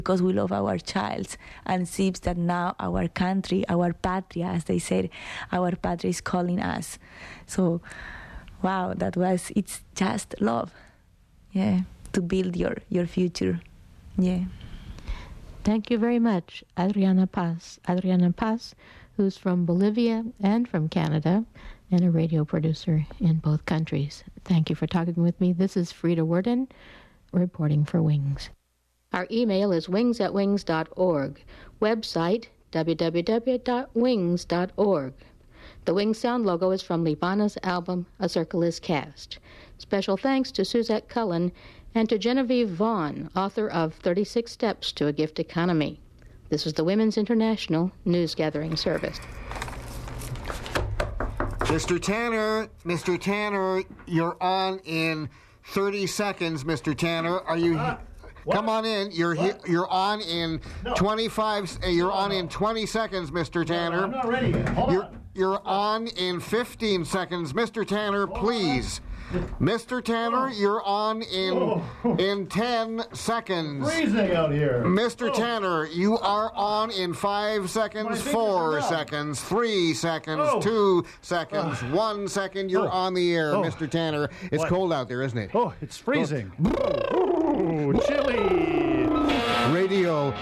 because we love our child and sees that now our country, our patria, as they said, our patria is calling us. So, wow, it's just love, to build your future, Thank you very much, Adriana Paz. Adriana Paz, who's from Bolivia and from Canada, and a radio producer in both countries. Thank you for talking with me. This is Frida Worden, reporting for Wings. Our email is wings@wings.org. Website, www.wings.org. The Wings Sound logo is from Libana's album, A Circle Is Cast. Special thanks to Suzette Cullen and to Genevieve Vaughn, author of 36 Steps to a Gift Economy. This is the Women's International News Gathering Service. Mr. Tanner, you're on in 30 seconds, Mr. Tanner. Are you... Come on in. You're on in 25. You're on in 20 seconds, Mr. Tanner. No, I'm not ready yet. Hold on. You're on in 15 seconds, Mr. Tanner. Please, Mr. Tanner, you're on in 10 seconds. Freezing out here. Mr. Tanner, you are on in 5 seconds, 4 seconds, 3 seconds, 2 seconds, 1 second. You're on the air, Mr. Tanner. It's cold out there, isn't it? Oh, it's freezing. Ooh, chilly. Radio.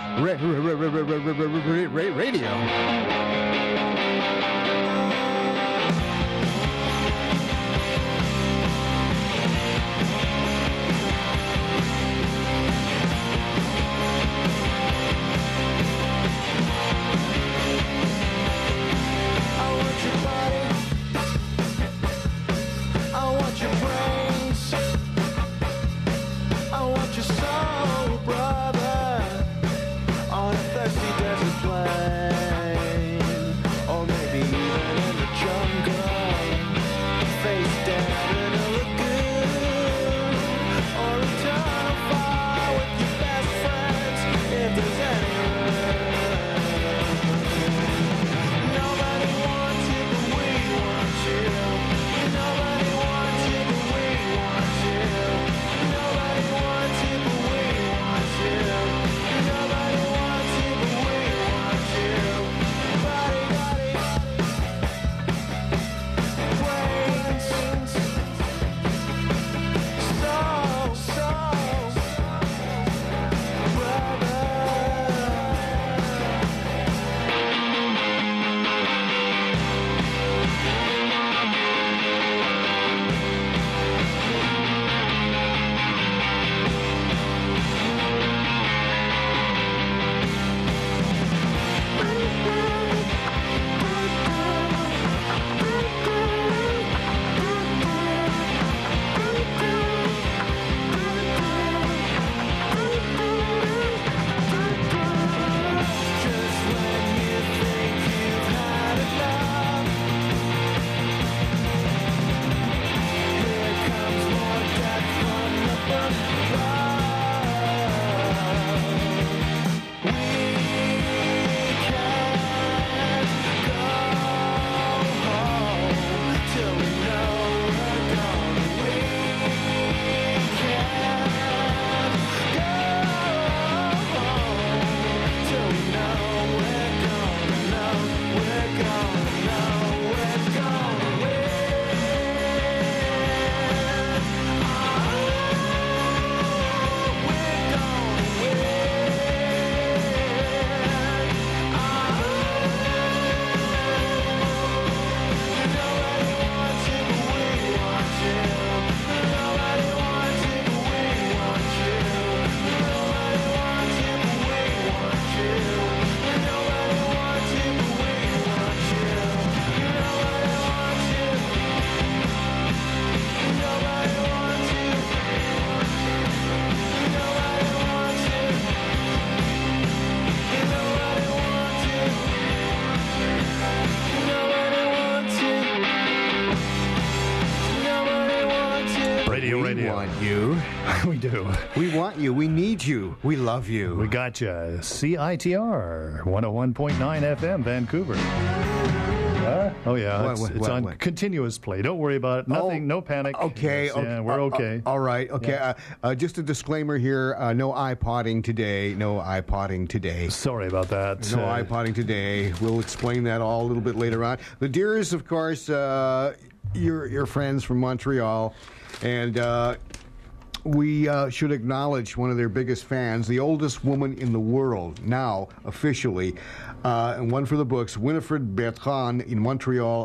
Radio. We want you. We do. We want you. We need you. We love you. We got you. CITR 101.9 FM, Vancouver. Huh? Oh, yeah. What, It's what, on what? continuous play. Don't worry about it. Nothing, no panic. Okay. Yes, yeah, we're okay. All right. Okay. Just a disclaimer here. No iPodding today. No iPodding today. Sorry about that. No iPodding today. We'll explain that all a little bit later on. The Deers, of course, your friends from Montreal, and we should acknowledge one of their biggest fans, the oldest woman in the world now officially, and one for the books, Winifred Bertrand in Montreal,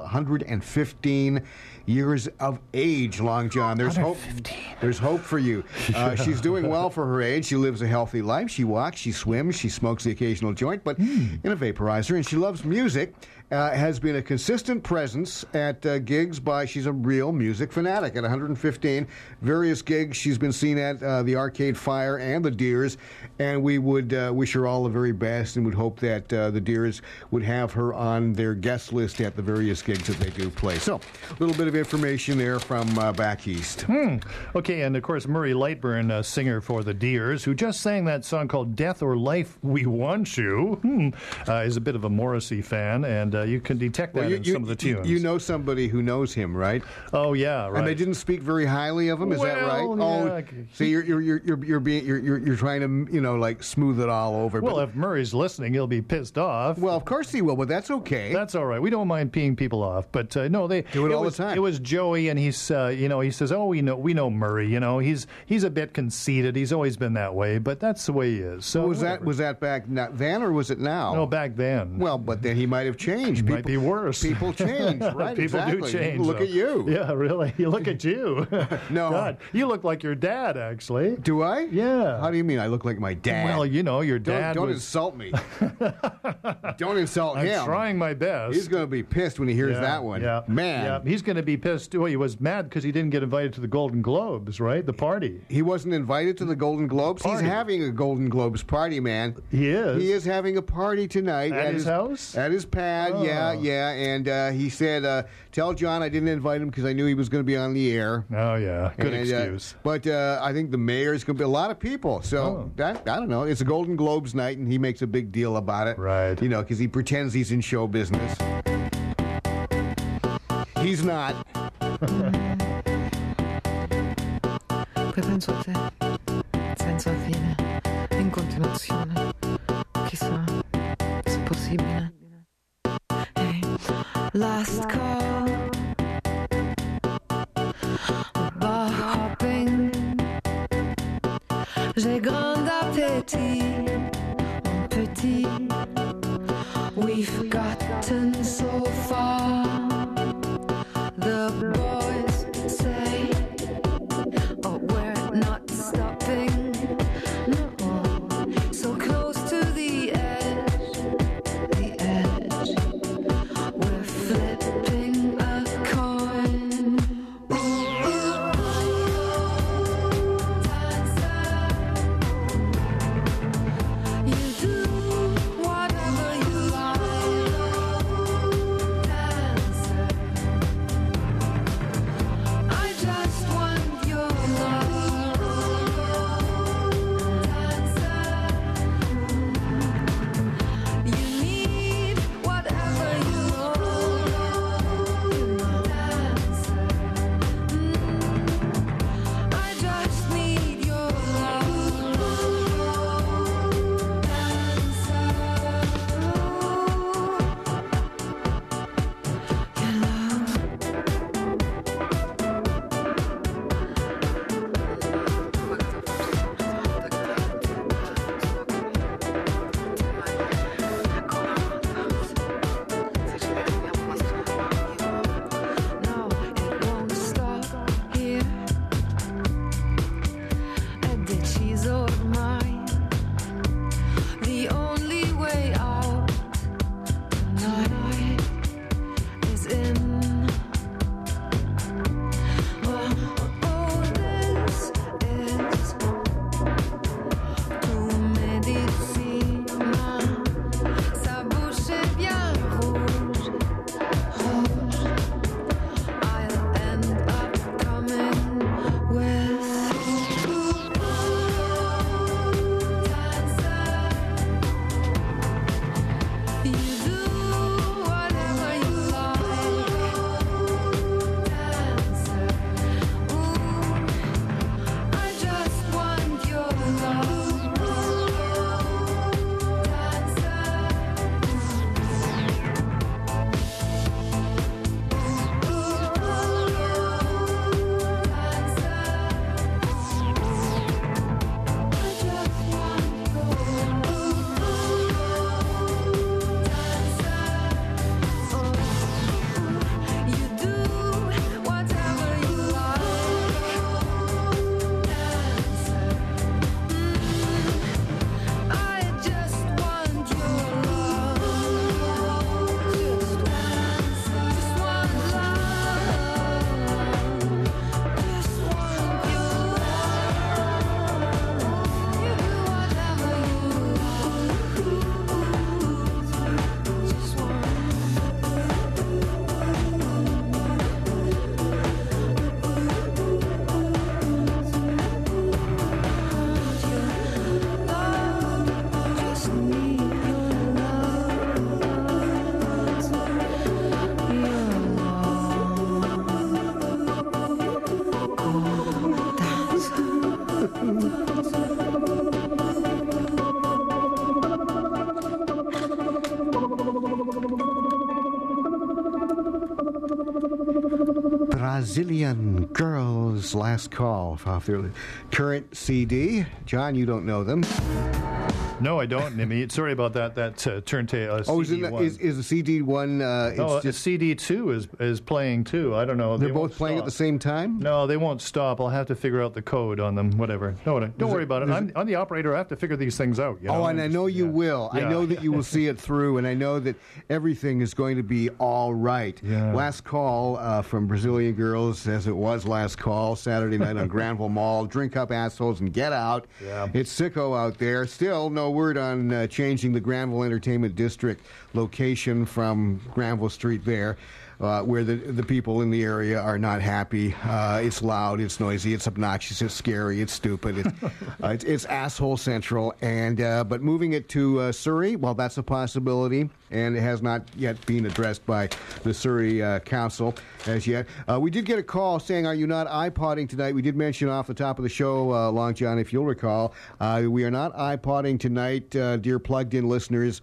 115 years of age, Long John. There's hope. There's hope for you. She's doing well for her age. She lives a healthy life. She walks, she swims, she smokes the occasional joint, but in a vaporizer, and she loves music. Has been a consistent presence at gigs she's a real music fanatic at 115. Various gigs she's been seen at the Arcade Fire and the Deers, and we would wish her all the very best and would hope that the Deers would have her on their guest list at the various gigs that they do play. So, a little bit of information there from back east. Okay, and of course, Murray Lightburn, singer for the Deers, who just sang that song called Death or Life, We Want You, is a bit of a Morrissey fan, and you can detect that in some of the tunes. You know somebody who knows him, right? Oh yeah, right. And they didn't speak very highly of him. Is that right? Yeah. Oh, see, you're trying to like smooth it all over. Well, but, if Murray's listening, he'll be pissed off. well, of course he will, but that's okay. That's all right. We don't mind peeing people off, but no, they do it all the time. It was Joey, and he's he says, "Oh, we know Murray. He's a bit conceited. He's always been that way, but that's the way he is." So was that back then or was it now? No, back then. Well, but then he might have changed. Might be worse. People change, right? People exactly. do change. Look though. at you. Yeah, really. You look at you. No. God, you look like your dad, actually. Do I? Yeah. How do you mean I look like my dad? Well, your dad. Don't insult me. Don't insult him. I'm trying my best. He's going to be pissed when he hears that one. Yeah. Man. Yeah. He's going to be pissed. Well, he was mad because he didn't get invited to the Golden Globes, right? The party. He wasn't invited to the Golden Globes. Party. He's having a Golden Globes party, man. He is. He is having a party tonight At his house? At his pad. Oh. Yeah. And he said, "Tell John I didn't invite him because I knew he was going to be on the air." Oh yeah, good And, excuse. But I think the mayor's going to be a lot of people. So I don't know. It's a Golden Globes night, and he makes a big deal about it. Right. Because he pretends he's in show business. He's not. Poi penso a te, senza fine, in continuazione. Chissà se è possibile. Hey, last call, bar hopping. J'ai grand appétit, mon petit. We've gotten so far. The boys say, oh, we're not stopping. No, so close to the edge. We're flipping a coin. You do whatever you like. Brazilian Girls, Last Call, off their current CD. John, you don't know them. No, I don't, Nimmy. Sorry about that turntable. Is the CD one? CD 2 is playing too. I don't know. They're both playing at the same time? No, they won't stop. I'll have to figure out the code on them. Whatever. No, don't worry about it. I'm the operator. I have to figure these things out. And I know you will. Yeah. I know that you will see it through, and I know that everything is going to be all right. Yeah. Last Call from Brazilian Girls, as it was Last Call, Saturday night on Granville Mall. Drink up, assholes, and get out. Yeah. It's sicko out there. Still no word on changing the Granville Entertainment District location from Granville Street there, where the people in the area are not happy. It's loud, it's noisy, it's obnoxious, it's scary, it's stupid, it's asshole central. And but moving it to Surrey, well, that's a possibility, and it has not yet been addressed by the Surrey Council as yet. We did get a call saying, "Are you not iPodding tonight?" We did mention off the top of the show, Long John, if you'll recall, we are not iPodding tonight, dear plugged-in listeners.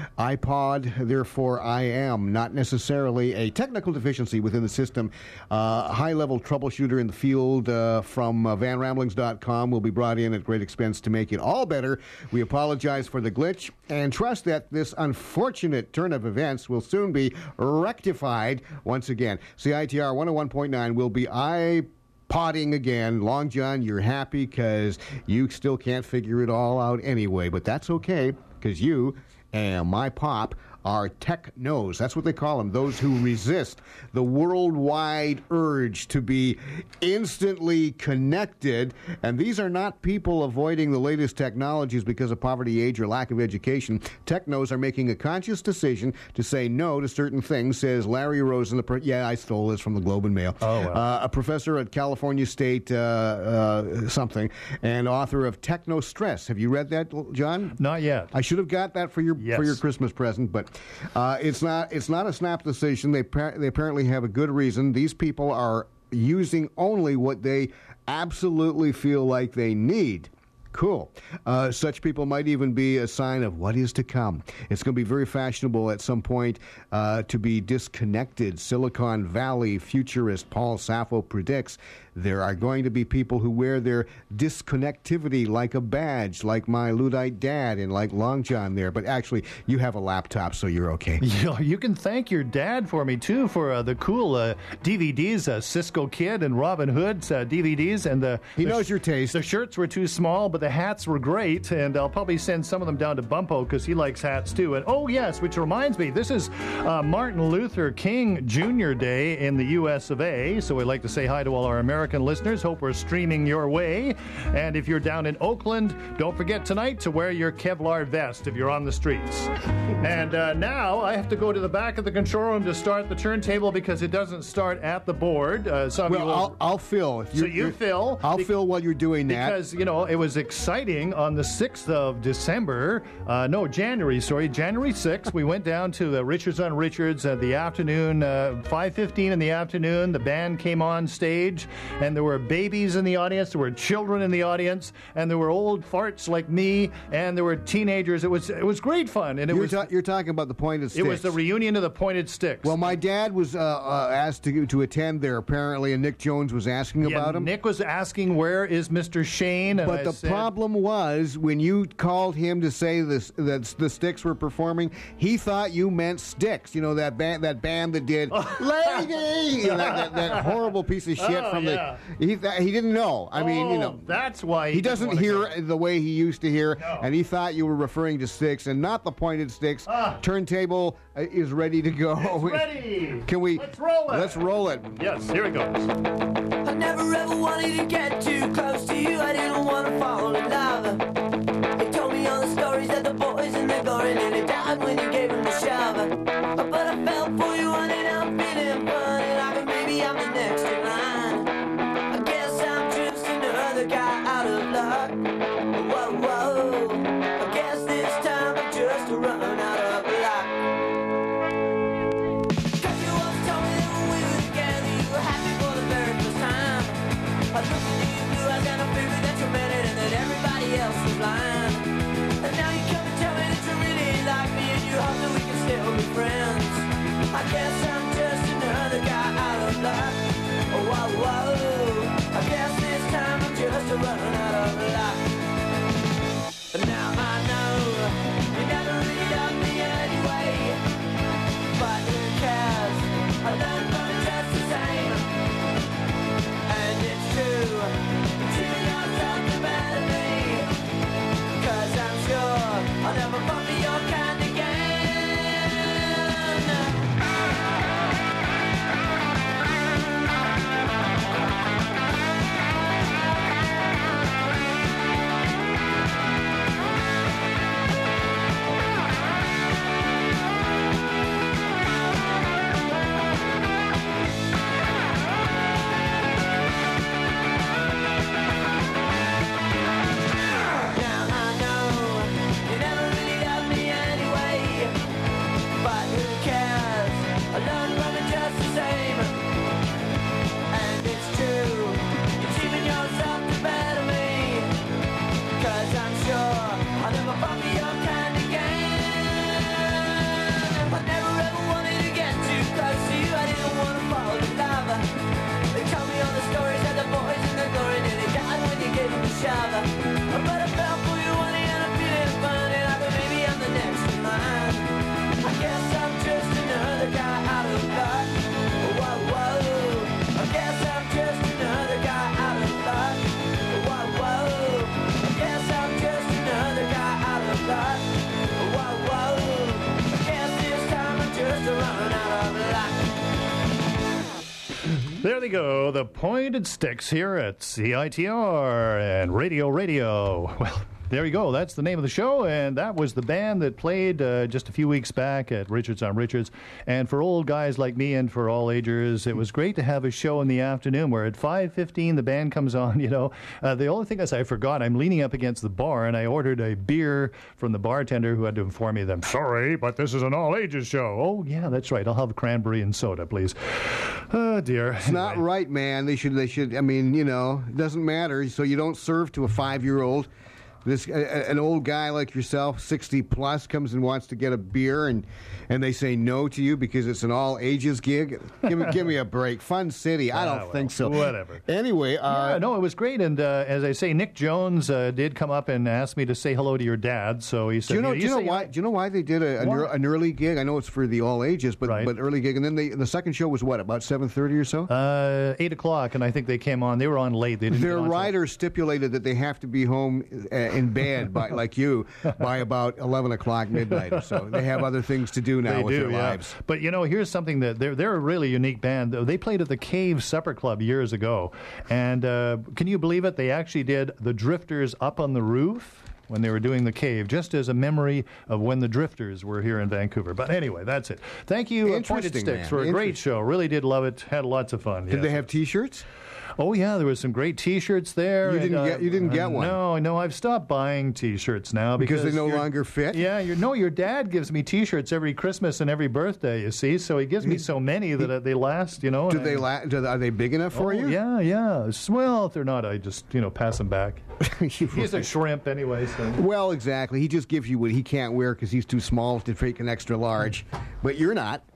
iPod, therefore I am, not necessarily a technical deficiency within the system. High-level troubleshooter in the field from vanramblings.com will be brought in at great expense to make it all better. We apologize for the glitch and trust that this unfortunate turn of events will soon be rectified once again. CITR 101.9 will be iPodding again. Long John, you're happy because you still can't figure it all out anyway, but that's okay because you and my pop are technos. That's what they call them, those who resist the worldwide urge to be instantly connected. And these are not people avoiding the latest technologies because of poverty, age, or lack of education. Technos are making a conscious decision to say no to certain things, says Larry Rosen. I stole this from the Globe and Mail. Oh, wow. A professor at California State something, and author of Techno Stress. Have you read that, John? Not yet. I should have got that for your Christmas present, but it's not a snap decision. They apparently have a good reason. These people are using only what they absolutely feel like they need. Cool. Such people might even be a sign of what is to come. It's going to be very fashionable at some point to be disconnected. Silicon Valley futurist Paul Sappho predicts there are going to be people who wear their disconnectivity like a badge, like my Luddite dad and like Long John there. But actually, you have a laptop, so you're okay. You can thank your dad for me, too, for the cool DVDs, Cisco Kid and Robin Hood's DVDs. And he knows your taste. The shirts were too small, but the hats were great. And I'll probably send some of them down to Bumpo because he likes hats, too. And, oh, yes, which reminds me, this is Martin Luther King Jr. Day in the U.S. of A. So we'd like to say hi to all our American listeners. Hope we're streaming your way. And if you're down in Oakland, don't forget tonight to wear your Kevlar vest if you're on the streets. And now I have to go to the back of the control room to start the turntable because it doesn't start at the board. I'll fill. You fill. I'll fill while you're doing that. Because, it was exciting on the 6th of December. January 6th. We went down to the Richards on Richards at the afternoon, 5:15 in the afternoon. The band came on stage, and there were babies in the audience, there were children in the audience, and there were old farts like me, and there were teenagers. It was great fun. And you're talking about the Pointed Sticks. It was the reunion of the Pointed Sticks. Well, my dad was asked to attend there, apparently, and Nick Jones was asking about him. Nick was asking, where is Mr. Shane? And but the problem was, when you called him to say that the Sticks were performing, he thought you meant Styx. That band that did Lady! that horrible piece of shit from the... He didn't know. I mean, that's why he doesn't hear the way he used to hear, and he thought you were referring to Sticks and not the Pointed Sticks. Turntable is ready to go. It's ready. Can we? Let's roll it. Let's roll it. Yes, here it goes. I never ever wanted to get too close to you. I didn't want to fall in love. They told me all the stories that the boys in the glory nearly died when you gave them the shove. But I fell for you and I'm feeling funny, like maybe I'm the next in line. I guess I'm just another guy out of luck. Whoa, whoa. I guess this time I've just run out of luck. 'Cause you always told me that when we were together you were happy for the very first time. I looked into your blue eyes and I figured that you meant it and that everybody else was blind. And now you come and tell me that you really like me and you hope that they go, the Pointed Sticks here at CITR and Radio. Well, there you go. That's the name of the show, and that was the band that played just a few weeks back at Richards on Richards. And for old guys like me and for all agers, it was great to have a show in the afternoon where at 5:15 the band comes on, you know. The only thing is I forgot, I'm leaning up against the bar, and I ordered a beer from the bartender who had to inform me that, I'm sorry, but this is an all-ages show. Oh, yeah, that's right. I'll have cranberry and soda, please. Oh, dear. It's not right, man. They should, I mean, you know, it doesn't matter. So you don't serve to a 5-year-old. An old guy like yourself, 60 plus, comes and wants to get a beer, and they say no to you because it's an all ages gig. Give me a break. Fun City. I don't think so. Whatever. Anyway, no, it was great, and as I say, Nick Jones did come up and ask me to say hello to your dad. So he said, Do you know why they did an early gig? I know it's for the all ages, but early gig, and then the second show was what, about 7:30 or so? 8 o'clock, and I think they came on. They were on late. They didn't. Their writer stipulated that they have to be home in bed by about 11 o'clock midnight or so. They have other things to do now with their lives. But you know, here's something that they're a really unique band. They played at the Cave Supper Club years ago, and can you believe it? They actually did the Drifters Up on the Roof when they were doing the Cave, just as a memory of when the Drifters were here in Vancouver. But anyway, that's it. Thank you, Pointed Sticks, for a great show. Really did love it. Had lots of fun. Did they have T-shirts? Oh, yeah, there was some great T-shirts there. You didn't get one? No, I've stopped buying T-shirts now. Because they no longer fit? Yeah, your dad gives me T-shirts every Christmas and every birthday, you see, so he gives me so many that they last, you know. Are they big enough for you? Yeah. Well, if they're not, I just, pass them back. He's a shrimp anyway, so. Well, exactly. He just gives you what he can't wear because he's too small to take an extra large. But you're not.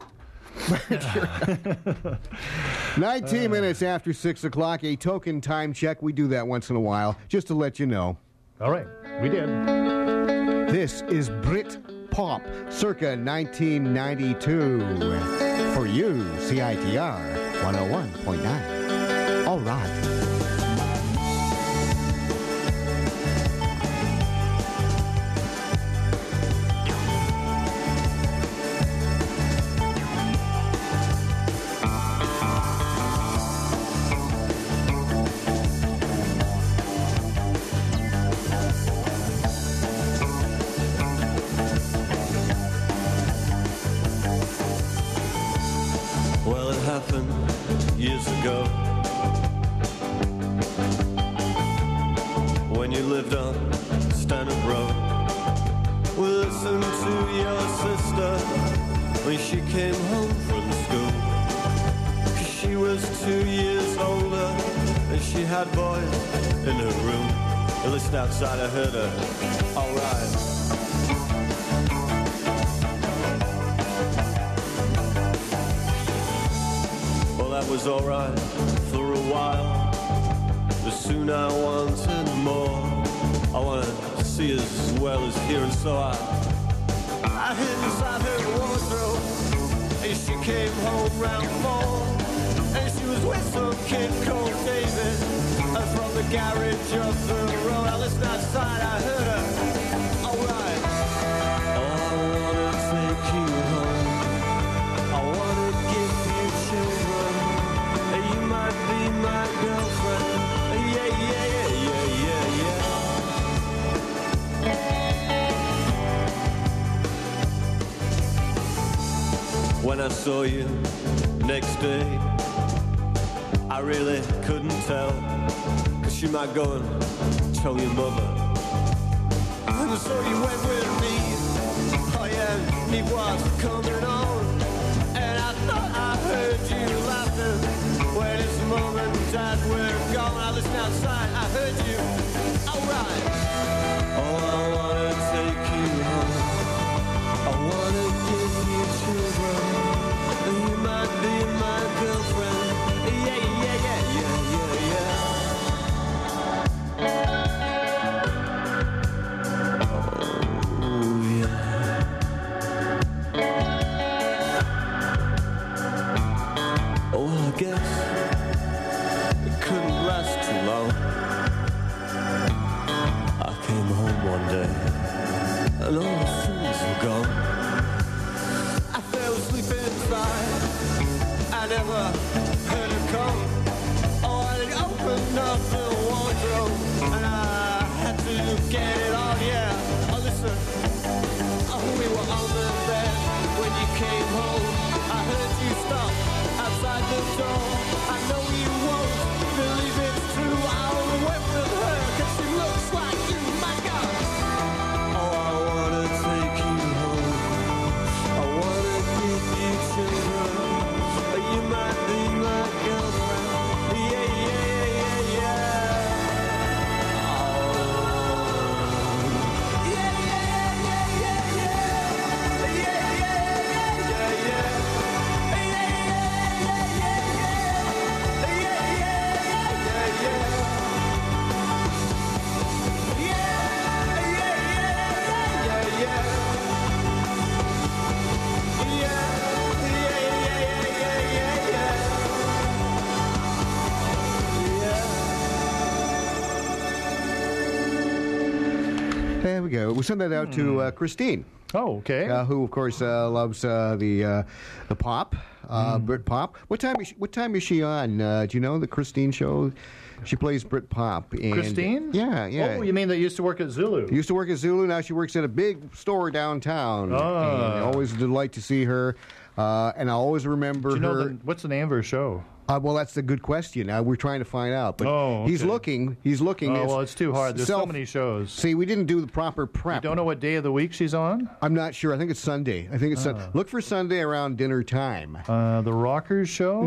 19 minutes after 6 o'clock, a token time check. We do that once in a while, just to let you know. All right, we did. This is Brit Pop, circa 1992. For you, CITR 101.9. All right. Years ago, when you lived on Stanhope Road, we listened to your sister when she came home from school. 'Cause she was 2 years older and she had boys in her room. At least outside I heard her, alright. That was alright for a while, but soon I wanted more. I wanted to see as well as hear, and so I hid inside her wardrobe, and she came home round 4, and she was with some kid called David, from the garage up the road. I listened outside, I heard her, alright. Oh, I wanna take you home, I wanna give you children. You might be my girlfriend. Yeah. When I saw you next day, I really couldn't tell, 'cause you might go and tell your mother. And so you went with me. Oh yeah, he was coming on, and I thought I heard you laughing. When it's mom and dad were gone, I listened outside, I heard you, alright. Oh, I wanna take you home, I wanna give you children, and you might be my girlfriend. Yeah. Oh, yeah. Oh, I guess couldn't last too long. I came home one day and all the things were gone. I fell asleep inside, I never heard her come. there we go. We'll send that out to Christine. Oh, okay. Who, of course, loves the pop, Brit pop. What time is she on? Do you know the Christine show? She plays Brit pop. And, Christine? Yeah. Oh, you mean that used to work at Zulu? Used to work at Zulu. Now she works at a big store downtown. Oh. And always a delight to see her. And I always remember her. What's the name of her show? Well, that's a good question. We're trying to find out. But okay. He's looking. Oh, well, it's too hard. There's so many shows. See, we didn't do the proper prep. You don't know what day of the week she's on? I'm not sure. I think it's Sunday. Look for Sunday around dinner time. The Rockers show?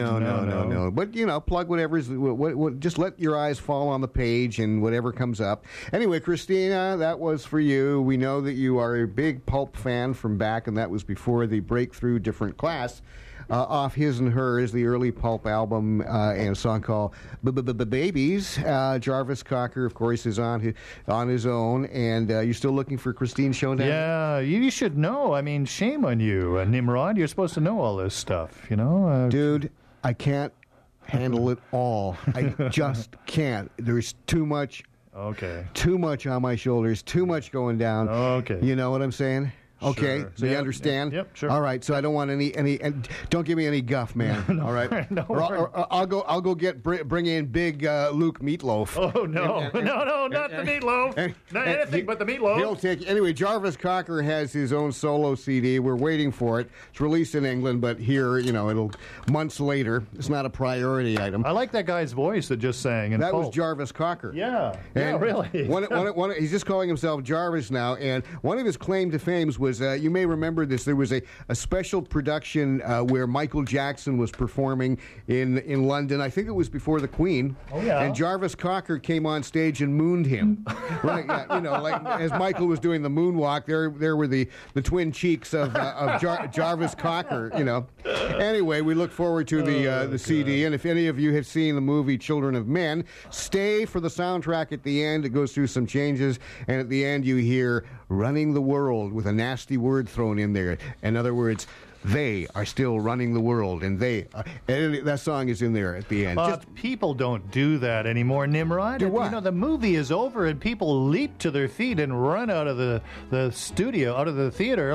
No. But, plug whatever's... just let your eyes fall on the page and whatever comes up. Anyway, Christina, that was for you. We know that you are a big Pulp fan from back, and that was before the Breakthrough Different Class. Off His and Hers, the early Pulp album, and a song called Babies. Jarvis Cocker, of course, is on his own. And you're still looking for Christine Showdown? Yeah, you should know. I mean, shame on you, Nimrod. You're supposed to know all this stuff, you know? Dude, I can't handle it all. I just can't. There's too much. Okay. Too much on my shoulders. Too much going down. Okay. You know what I'm saying? Okay, sure. so you understand? Yep, sure. All right, so I don't want any and don't give me any guff, man. No, all right, no, or I'll go bring in big Luke Meatloaf. Oh no, no, not the meatloaf. Not anything but the meatloaf. He'll take anyway. Jarvis Cocker has his own solo CD. We're waiting for it. It's released in England, but here, it'll months later. It's not a priority item. I like that guy's voice that just sang. That Pulp. was Jarvis Cocker. Yeah, really. He's just calling himself Jarvis now, and one of his claim to fame was. You may remember this. There was a special production where Michael Jackson was performing in London. I think it was before the Queen. Oh, yeah. And Jarvis Cocker came on stage and mooned him. Right? Yeah, like as Michael was doing the moonwalk, there were the twin cheeks of Jarvis Cocker. Anyway, we look forward to the CD. And if any of you have seen the movie Children of Men, stay for the soundtrack at the end. It goes through some changes, and at the end you hear "Running the World" with a nasty word thrown in there. In other words, they are still running the world, and that song is in there at the end. People don't do that anymore, Nimrod. Do what? The movie is over, and people leap to their feet and run out of the studio, out of the theater,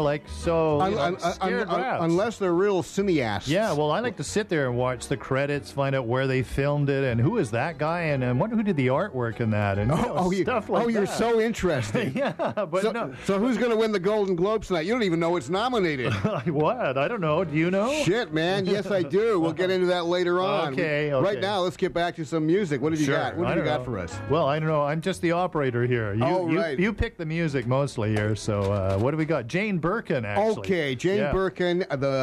scared rats. Unless they're real cineasts. Yeah, well, I like to sit there and watch the credits, find out where they filmed it, and who is that guy, and who did the artwork in that, and stuff like that. You're so interesting. Yeah, but no. So who's going to win the Golden Globes tonight? You don't even know it's nominated. What? I don't know. Do you know? Shit, man. Yes, I do. We'll get into that later on. Okay. Right now, let's get back to some music. What have you got? What have you got for us? Well, I don't know. I'm just the operator here. Right. You pick the music mostly here. So what do we got? Jane Birkin, actually. Okay, Jane Birkin,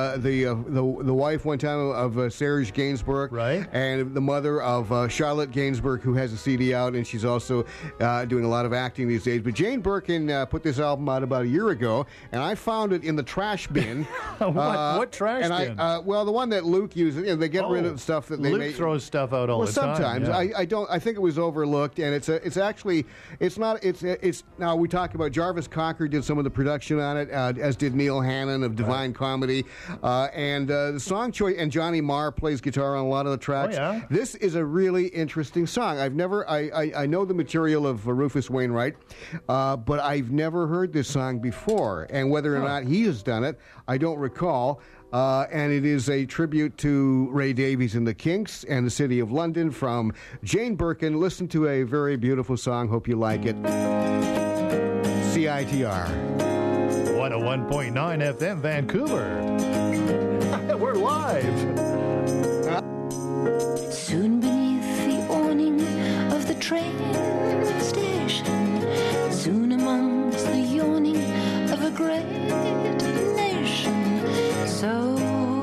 the wife one time of Serge Gainsbourg, right? And the mother of Charlotte Gainsbourg, who has a CD out, and she's also doing a lot of acting these days. But Jane Birkin put this album out about a year ago, and I found it in the trash bin. What trash bin? The one that Luke uses. They get rid of stuff that Luke throws stuff out all the time. Sometimes yeah. I think it was overlooked, and it's now we talk about Jarvis Cocker did some of the production on it, as did Neil Hannon of Divine Comedy, and the song choice, and Johnny Marr plays guitar on a lot of the tracks. Oh, yeah? This is a really interesting song. I know the material of Rufus Wainwright, but I've never heard this song before, and whether or not he has done it, I don't recall. And it is a tribute to Ray Davies and the Kinks and the City of London from Jane Birkin. Listen to a very beautiful song. Hope you like it. CITR 101.9 FM Vancouver. We're live. Soon beneath the awning of the train station, soon amongst the yawning of a great nation, so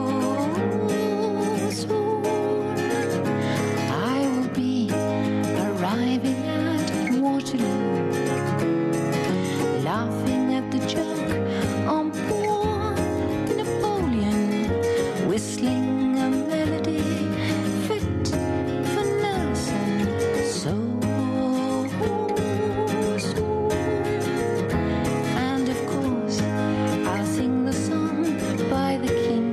soon I will be arriving at Waterloo, laughing at the joke on poor Napoleon, whistling a melody fit for Nelson, so soon. And of course I'll sing the song by the King.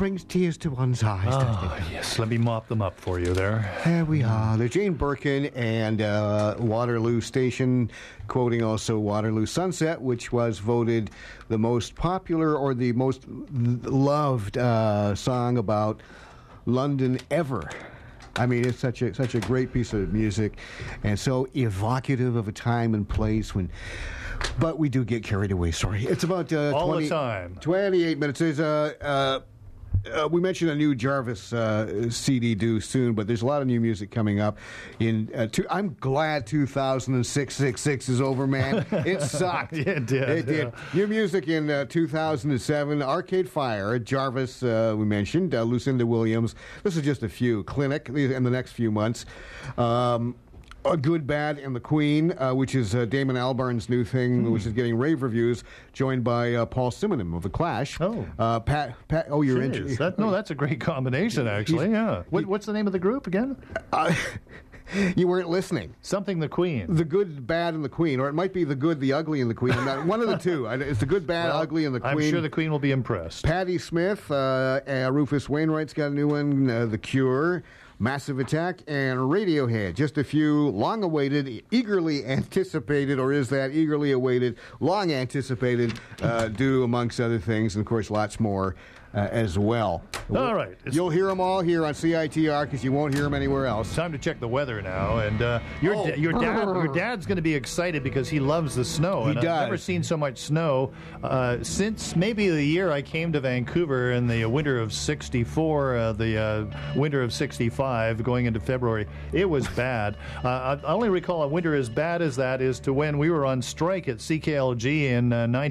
brings tears to one's eyes. Oh, yes. Let me mop them up for you there. There we are. There's Jane Birkin and Waterloo Station, quoting also Waterloo Sunset, which was voted the most popular or the most loved song about London ever. I mean, it's such a great piece of music, and so evocative of a time and place when. But we do get carried away. Sorry, it's about all the time. 28 minutes. There's we mentioned a new Jarvis CD due soon, but there's a lot of new music coming up. I'm glad 2006 is over, man. It sucked. It did. It did. New music in 2007. Arcade Fire, Jarvis, we mentioned. Lucinda Williams. This is just a few. Clinic in the next few months. A Good, Bad, and the Queen, which is Damon Albarn's new thing, which is getting rave reviews, joined by Paul Simonon of The Clash. Oh. Pat, you're into that's a great combination, actually. Yeah. What's the name of the group again? You weren't listening. Something the Queen. The Good, Bad, and the Queen. Or it might be The Good, the Ugly, and the Queen. One of the two. It's The Good, Bad, Ugly, and the Queen. I'm sure the Queen will be impressed. Patti Smith, Rufus Wainwright's got a new one, The Cure, Massive Attack, and Radiohead. Just a few long-awaited, eagerly anticipated, or is that eagerly awaited, long-anticipated, due amongst other things, and of course lots more as well. All right. You'll hear them all here on CITR because you won't hear them anywhere else. Time to check the weather now. And your dad's going to be excited because he loves the snow. He does. I've never seen so much snow since maybe the year I came to Vancouver in the winter of 64, the winter of 65, going into February. It was bad. I only recall a winter as bad as that is to when we were on strike at CKLG in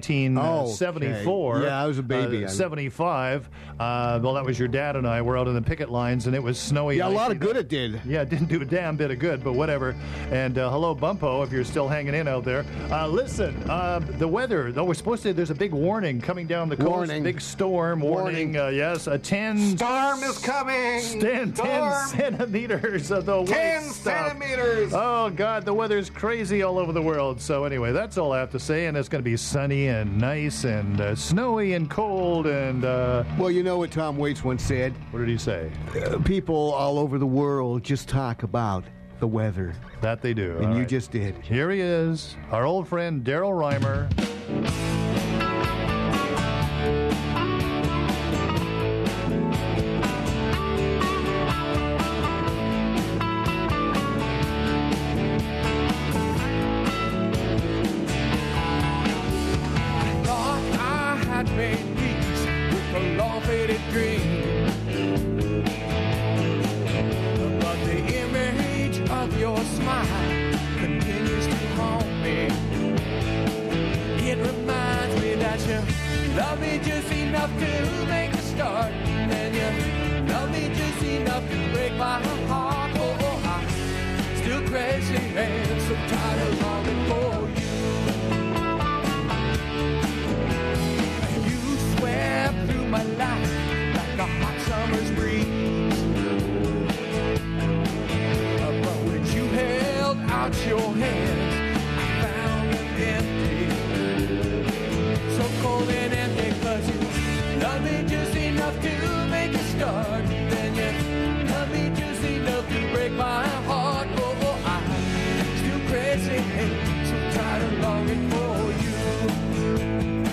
1974. Okay. Yeah, I was a baby. 75. Well, that was your dad and I were out on the picket lines, and it was snowy. Yeah, a lot of good it did. Yeah, it didn't do a damn bit of good, but whatever. And hello, Bumpo, if you're still hanging in out there. Listen, the weather, though we're supposed to, there's a big warning coming down the coast. Warning. Big storm warning. Yes, a 10... Storm is coming! 10 centimeters of the 10 white stuff. centimeters! Oh, God, the weather's crazy all over the world. So anyway, that's all I have to say, and it's going to be sunny and nice and snowy and cold and... Well, you know what Tom Waits once said? What did he say? People all over the world just talk about the weather. That they do. And all you right. just did. Here he is, our old friend Daryl Reimer. Love me just enough to make a start, and you love me just enough to break my heart. Oh, I'm still crazy and so tired of longing for you. You swept through my life like a hot summer's breeze, but when you held out your hands, I found them empty. So cold and empty, 'cause you love me just enough to make a start, then you love me just enough to break my heart. Oh, I'm still crazy and so tired of longing for you.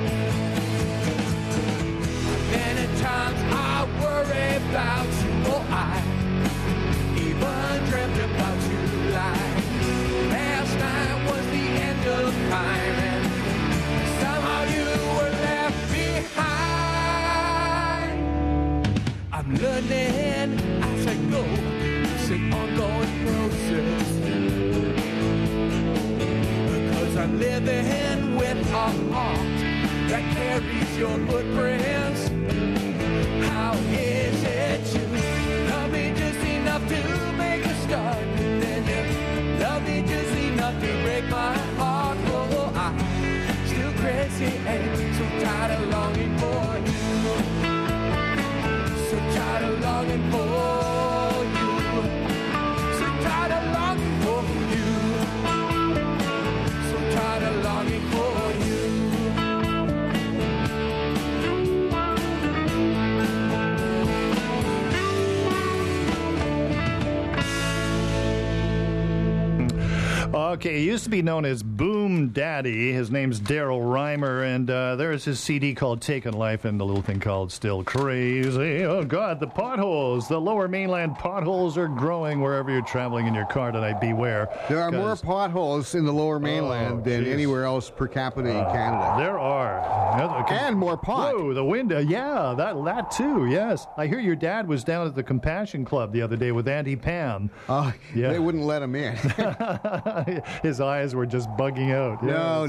Many times I worry about you. Oh, I even dreamt about you like last night was the end of time, and somehow you were left behind. I'm learning as I go. It's an ongoing process, because I'm living with a heart that carries your footprints. How is it you love me just enough to make a start, then you love me just enough to break my heart? Oh, I'm still crazy and so tired of longing for you. So tired of longing for you. So tired of longing for you. So tired of longing for you. Okay, he used to be known as Boom Daddy. His name's Daryl Reimer, and there's his CD called Taking Life and the little thing called Still Crazy. Oh, God, the potholes. The lower mainland potholes are growing wherever you're traveling in your car tonight. Beware. There are more potholes in the lower mainland than anywhere else per capita in Canada. There are. And more pot. Whoa, the wind. Yeah, that too, yes. I hear your dad was down at the Compassion Club the other day with Auntie Pam. Yeah. They wouldn't let him in. His eyes were just bugging out. No.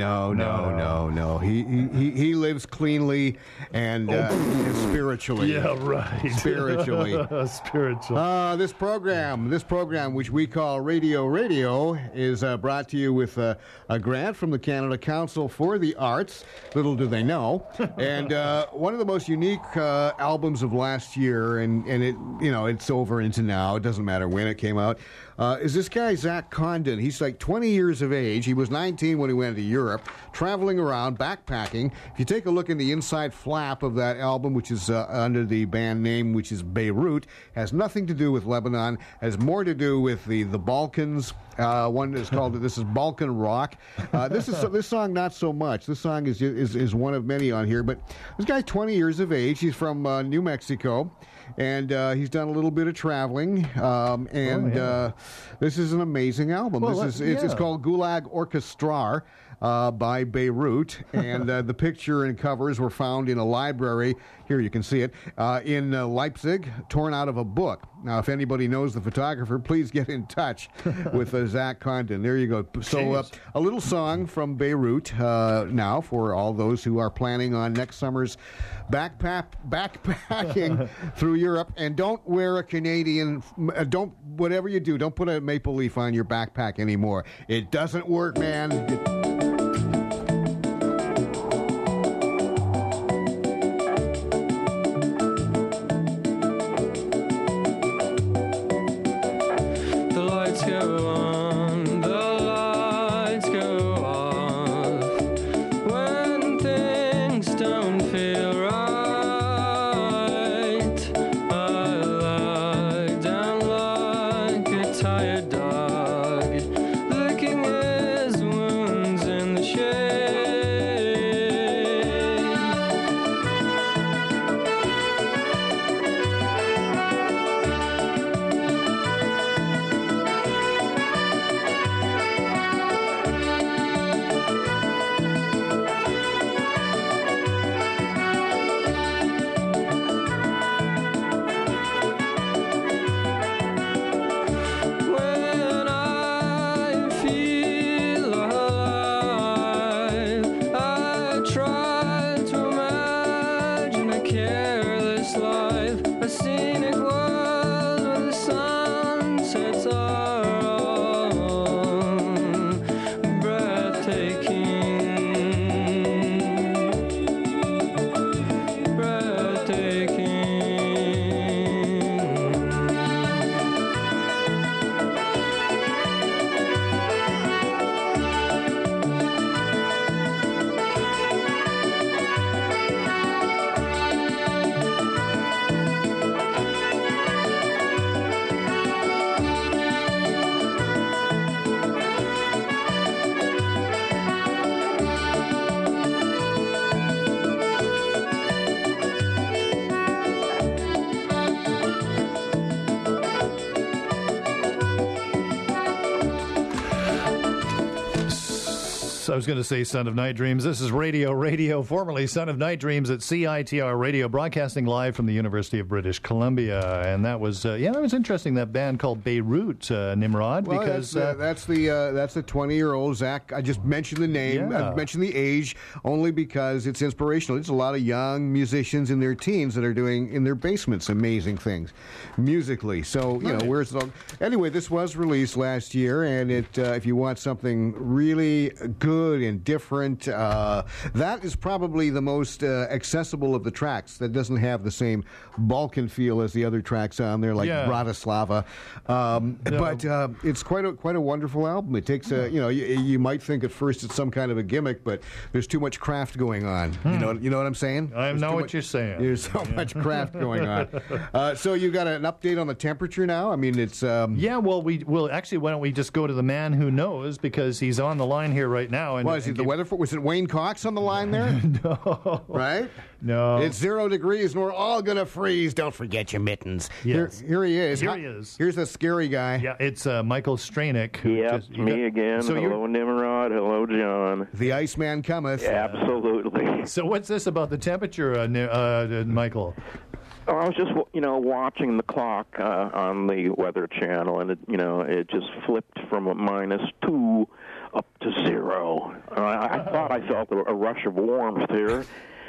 He lives cleanly and spiritually. Yeah, right. Spiritually. This program, which we call Radio, is brought to you with a grant from the Canada Council for the Arts. Little do they know. And one of the most unique albums of last year, and it's over into now. It doesn't matter when it came out. Is this guy, Zach Condon. He's like 20 years of age. He was 19 when he went to Europe, traveling around, backpacking. If you take a look in the inside flap of that album, which is under the band name, which is Beirut, has nothing to do with Lebanon, has more to do with the Balkans. One is called, this is Balkan Rock. This song, not so much. This song is one of many on here, but this guy's 20 years of age. He's from New Mexico. And he's done a little bit of traveling, this is an amazing album. It's called Gulag Orchestrar by Beirut, and the picture and covers were found in a library. Here you can see it in Leipzig, torn out of a book. Now, if anybody knows the photographer, please get in touch with Zach Condon. There you go. So a little song from Beirut now for all those who are planning on next summer's backpacking through Europe. And don't wear a Canadian, whatever you do, don't put a maple leaf on your backpack anymore. It doesn't work, man. I was going to say Son of Night Dreams. This is Radio, formerly Son of Night Dreams at CITR Radio, broadcasting live from the University of British Columbia. And that was, that was interesting, that band called Beirut, Nimrod. Well, because that's the 20-year-old Zach. I just mentioned the name, I mentioned the age, only because it's inspirational. There's a lot of young musicians in their teens that are doing, in their basements, amazing things musically. So, where's it all? Anyway, this was released last year, and if you want something really good, good and different. That is probably the most accessible of the tracks. That doesn't have the same Balkan feel as the other tracks on there, like Bratislava. But it's quite a wonderful album. It takes you might think at first it's some kind of a gimmick, but there's too much craft going on. You know what I'm saying? I know what you're saying. There's so much craft going on. So you got an update on the temperature now? I mean, it's Well, actually, why don't we just go to the man who knows, because he's on the line here right now. And was it the weather? Was it Wayne Cox on the line there? No. Right? No. It's 0 degrees, and we're all gonna freeze. Don't forget your mittens. Yes. Here he is. Here he is. Here's the scary guy. Yeah, it's Michael Stranick. Yep, me again. So hello, Nimrod. Hello, John. The Iceman cometh. Absolutely. So what's this about the temperature, Michael? Oh, I was just, watching the clock on the Weather Channel, and it just flipped from a -2 up to 0. I thought I felt a rush of warmth here.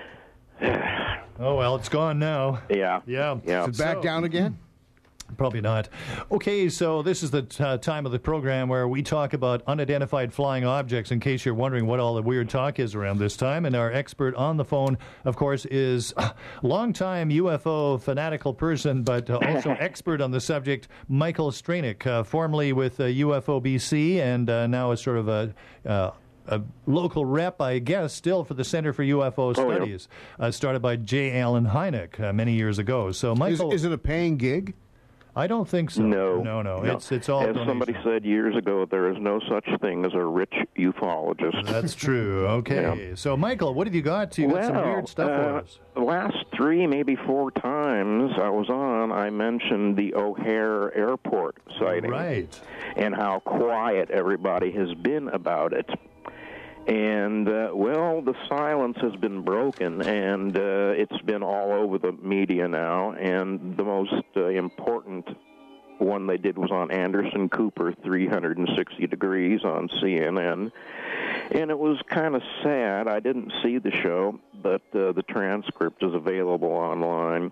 Oh well, it's gone now. Yeah. Is it back down again? Probably not. Okay, so this is the time of the program where we talk about unidentified flying objects, in case you're wondering what all the weird talk is around this time. And our expert on the phone, of course, is a longtime UFO fanatical person, but also expert on the subject, Michael Stranick, formerly with UFO BC, and now is sort of a local rep, I guess, still for the Center for UFO Studies, started by J. Allen Hynek many years ago. So, Michael, is it a paying gig? I don't think so. No. It's all. As somebody said years ago, there is no such thing as a rich ufologist. That's true. Okay. So, Michael, what have you got? You got some weird stuff for us. The last 3, maybe 4 times I was on, I mentioned the O'Hare Airport sighting. Right. And how quiet everybody has been about it. And, the silence has been broken, and it's been all over the media now, and the most important one they did was on Anderson Cooper, 360 Degrees on CNN, and it was kind of sad. I didn't see the show, but the transcript is available online,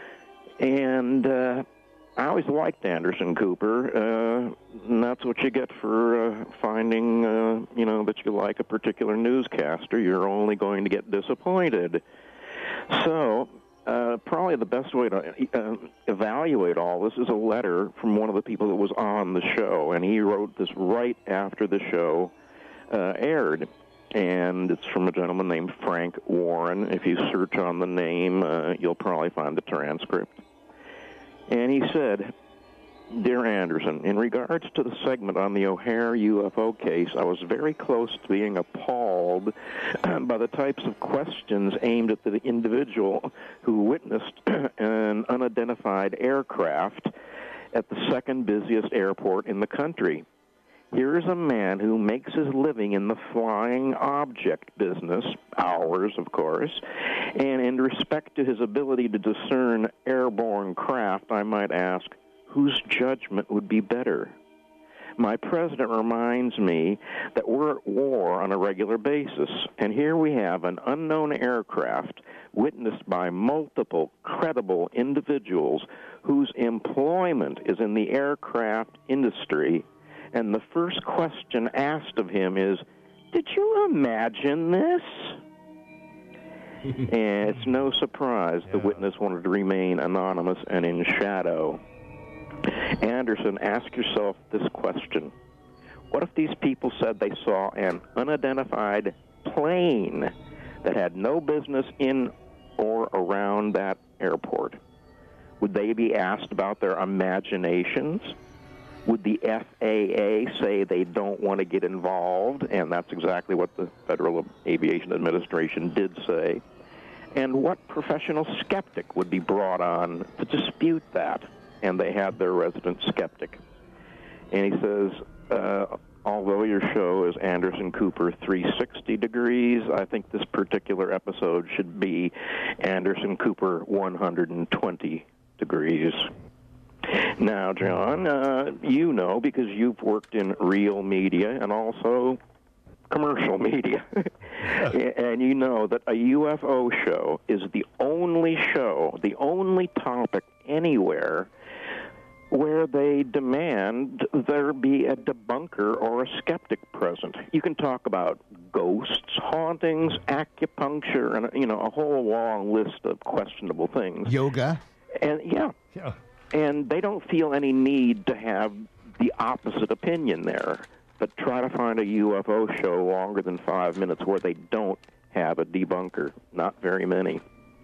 and I always liked Anderson Cooper, and that's what you get for finding, that you like a particular newscaster. You're only going to get disappointed. So, probably the best way to evaluate all this is a letter from one of the people that was on the show, and he wrote this right after the show aired. And it's from a gentleman named Frank Warren. If you search on the name, you'll probably find the transcript. And he said, "Dear Anderson, in regards to the segment on the O'Hare UFO case, I was very close to being appalled by the types of questions aimed at the individual who witnessed an unidentified aircraft at the second busiest airport in the country. Here is a man who makes his living in the flying object business, ours, of course, and in respect to his ability to discern airborne craft, I might ask, whose judgment would be better? My president reminds me that we're at war on a regular basis, and here we have an unknown aircraft witnessed by multiple credible individuals whose employment is in the aircraft industry, and the first question asked of him is, did you imagine this? And it's no surprise the witness wanted to remain anonymous and in shadow. Anderson, ask yourself this question. What if these people said they saw an unidentified plane that had no business in or around that airport? Would they be asked about their imaginations? Would the FAA say they don't want to get involved? And that's exactly what the Federal Aviation Administration did say. And what professional skeptic would be brought on to dispute that? And they had their resident skeptic. And he says, although your show is Anderson Cooper 360 Degrees, I think this particular episode should be Anderson Cooper 120 Degrees. Now, John, you know, because you've worked in real media and also commercial media, and you know that a UFO show is the only show, the only topic anywhere where they demand there be a debunker or a skeptic present. You can talk about ghosts, hauntings, acupuncture, and a whole long list of questionable things. Yoga. And yeah. And they don't feel any need to have the opposite opinion there. But try to find a UFO show longer than 5 minutes where they don't have a debunker. Not very many.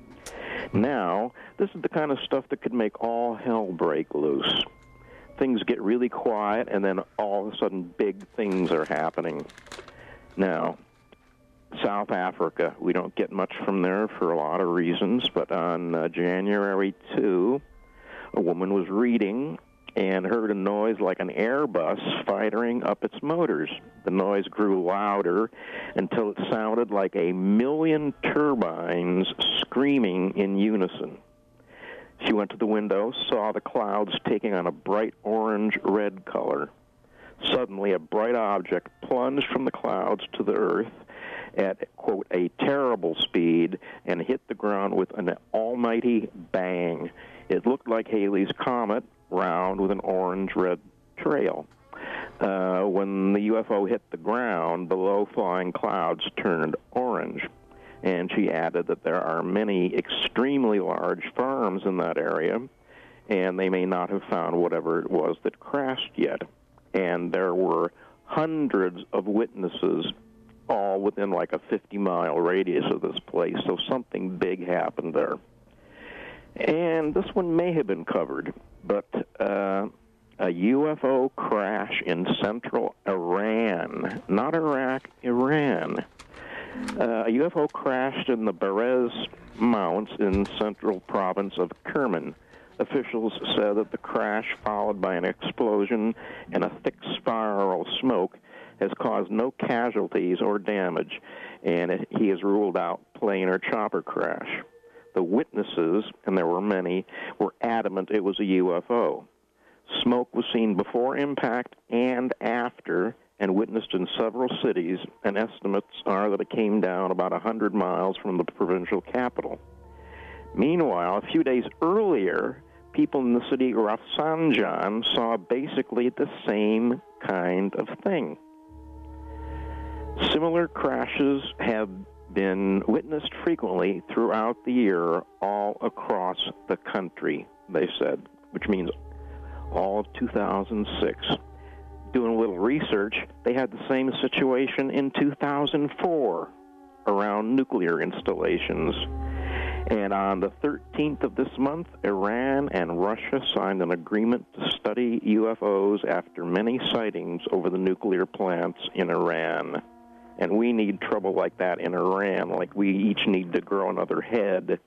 Now, this is the kind of stuff that could make all hell break loose. Things get really quiet, and then all of a sudden big things are happening. Now, South Africa, we don't get much from there for a lot of reasons, but on January 2, a woman was reading and heard a noise like an Airbus firing up its motors. The noise grew louder until it sounded like 1,000,000 turbines screaming in unison. She went to the window, saw the clouds taking on a bright orange-red color. Suddenly, a bright object plunged from the clouds to the earth at, quote, a terrible speed and hit the ground with an almighty bang. It looked like Halley's Comet, round with an orange-red trail. When the UFO hit the ground, the low-flying clouds turned orange. And she added that there are many extremely large farms in that area, and they may not have found whatever it was that crashed yet. And there were hundreds of witnesses, all within like a 50-mile radius of this place, so something big happened there. And this one may have been covered, but a UFO crash in central Iran, not Iraq, Iran. A UFO crashed in the Berez Mounts in central province of Kerman. Officials said that the crash, followed by an explosion and a thick spiral of smoke, has caused no casualties or damage, and he has ruled out plane or chopper crash. The witnesses, and there were many, were adamant it was a UFO. Smoke was seen before impact and after, and witnessed in several cities, and estimates are that it came down about 100 miles from the provincial capital. Meanwhile, a few days earlier, people in the city of Rafsanjan saw basically the same kind of thing. Similar crashes have been witnessed frequently throughout the year all across the country, they said, which means all of 2006. Doing a little research, they had the same situation in 2004 around nuclear installations. And on the 13th of this month, Iran and Russia signed an agreement to study UFOs after many sightings over the nuclear plants in Iran. And we need trouble like that in Iran, like we each need to grow another head.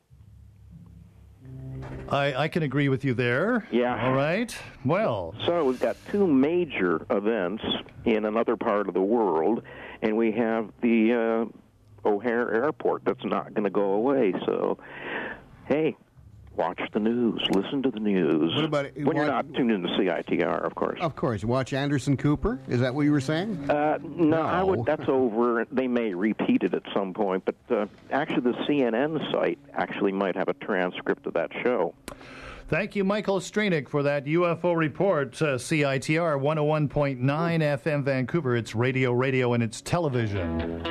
I can agree with you there. Yeah. All right. Well. So we've got two major events in another part of the world, and we have the O'Hare Airport that's not going to go away. So, hey, watch the news. Listen to the news. What about when you're not tuned into CITR, of course. Of course. Watch Anderson Cooper? Is that what you were saying? No, I would. That's over. They may repeat it at some point, but actually the CNN site actually might have a transcript of that show. Thank you, Michael Stranick, for that UFO report. CITR 101.9 FM Vancouver. It's radio, and it's television.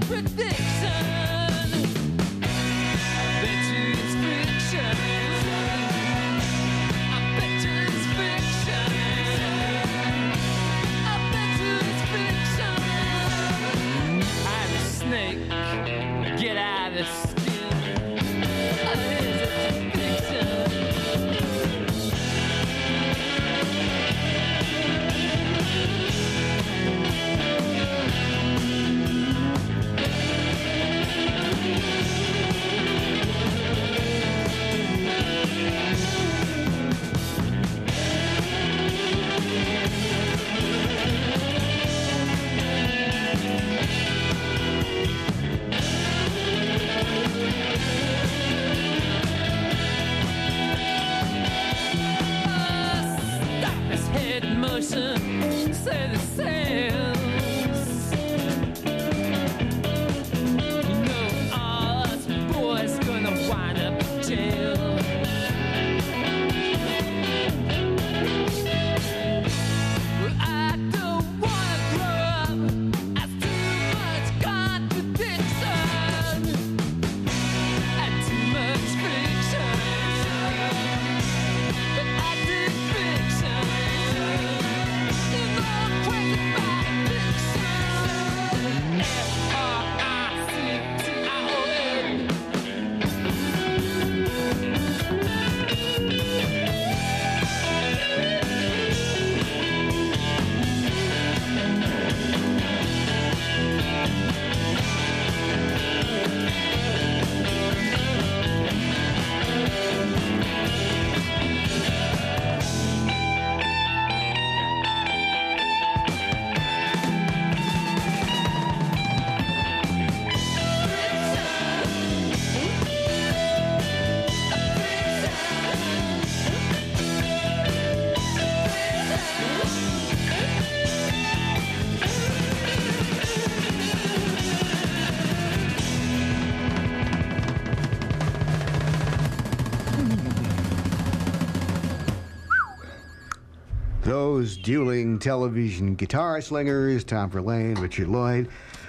Those dueling television guitar slingers, Tom Verlaine, Richard Lloyd.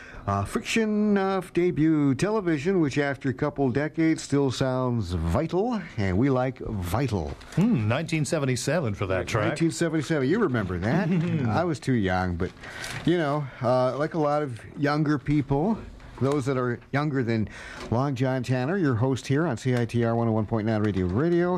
Friction of debut television, which after a couple decades still sounds vital, and we like vital. 1977 for that track. 1977, you remember that? I was too young, but, you know, like a lot of younger people, those that are younger than Long John Tanner, your host here on CITR 101.9 Radio.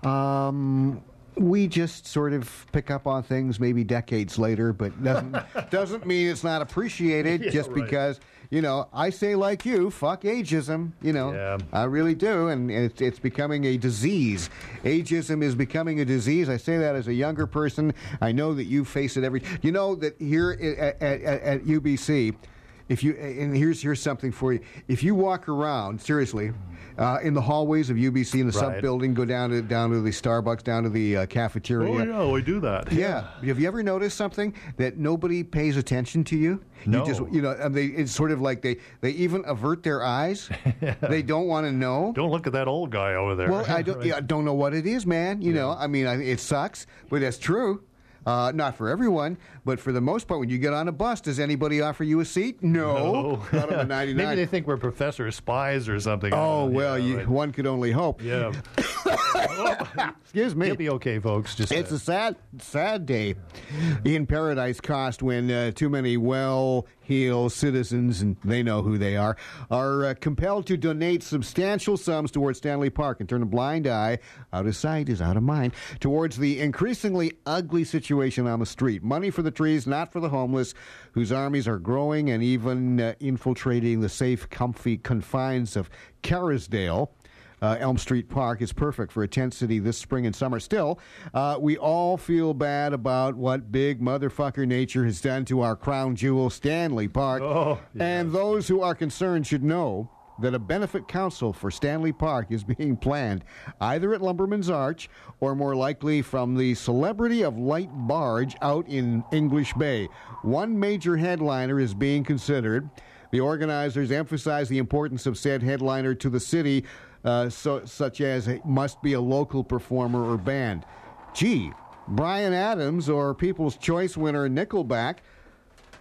We just sort of pick up on things maybe decades later, but doesn't mean it's not appreciated just because, you know, I say like you, fuck ageism, you know. Yeah. I really do, and it's becoming a disease. Ageism is becoming a disease. I say that as a younger person. I know that you face it you know that here at UBC, and here's something for you. If you walk around, seriously, in the hallways of UBC in the sub building, go down to the Starbucks, down to the cafeteria. Oh yeah, we do that. Yeah. Have you ever noticed something that nobody pays attention to you? No. It's sort of like they even avert their eyes. Yeah. They don't want to know. Don't look at that old guy over there. Well, I don't know what it is, man. You know, I mean, it sucks, but that's true. Not for everyone, but for the most part, when you get on a bus, does anybody offer you a seat? No. Not on the 99. Maybe they think we're professor spies or something. Oh, well, one could only hope. Yeah. Excuse me. You'll be okay, folks. It's a sad day in Paradise Cost when too many well-heeled citizens, and they know who they are compelled to donate substantial sums towards Stanley Park and turn a blind eye, out of sight is out of mind, towards the increasingly ugly situation on the street. Money for the trees, not for the homeless, whose armies are growing and even infiltrating the safe, comfy confines of Kerrisdale. Elm Street Park is perfect for a tent city this spring and summer. Still, we all feel bad about what big motherfucker nature has done to our crown jewel, Stanley Park. Oh, yes. And those who are concerned should know that a benefit council for Stanley Park is being planned, either at Lumberman's Arch or more likely from the Celebrity of Light Barge out in English Bay. One major headliner is being considered. The organizers emphasize the importance of said headliner to the city, such as it must be a local performer or band. Gee, Bryan Adams or People's Choice winner Nickelback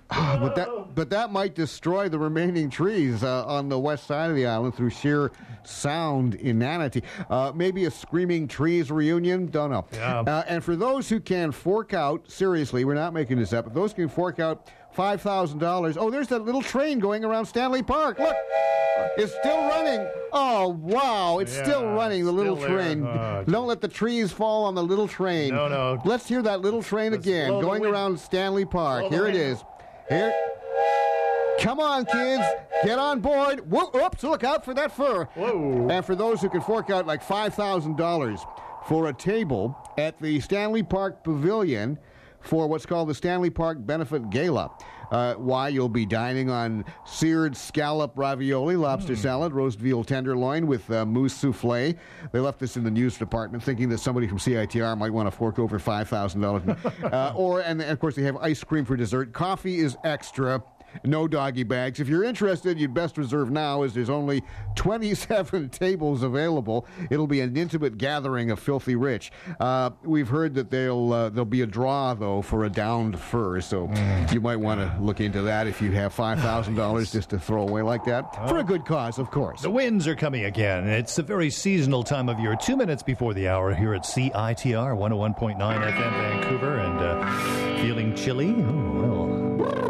But that might destroy the remaining trees on the west side of the island through sheer sound inanity. Maybe a Screaming Trees reunion? Don't know. Yeah. And for those who can fork out, seriously, we're not making this up, but those who can fork out $5,000. Oh, there's that little train going around Stanley Park. Look, it's still running. Oh, wow, it's still running, the little train. Don't let the trees fall on the little train. No. Let's hear that little train again, going around Stanley Park. Here it is. Here. Come on, kids. Get on board. Whoops, look out for that fur. Whoa. And for those who can fork out like $5,000 for a table at the Stanley Park Pavilion for what's called the Stanley Park Benefit Gala. Why? You'll be dining on seared scallop ravioli, lobster salad, roast veal tenderloin with mousse souffle. They left this in the news department thinking that somebody from CITR might want to fork over $5,000. And of course, they have ice cream for dessert. Coffee is extra. No doggy bags. If you're interested, you'd best reserve now, as there's only 27 tables available. It'll be an intimate gathering of filthy rich. We've heard that there'll be a draw, though, for a downed fur, so you might want to look into that if you have $5,000 just to throw away like that. For a good cause, of course. The winds are coming again. It's a very seasonal time of year. 2 minutes before the hour here at CITR 101.9 FM Vancouver, and feeling chilly? Oh, well.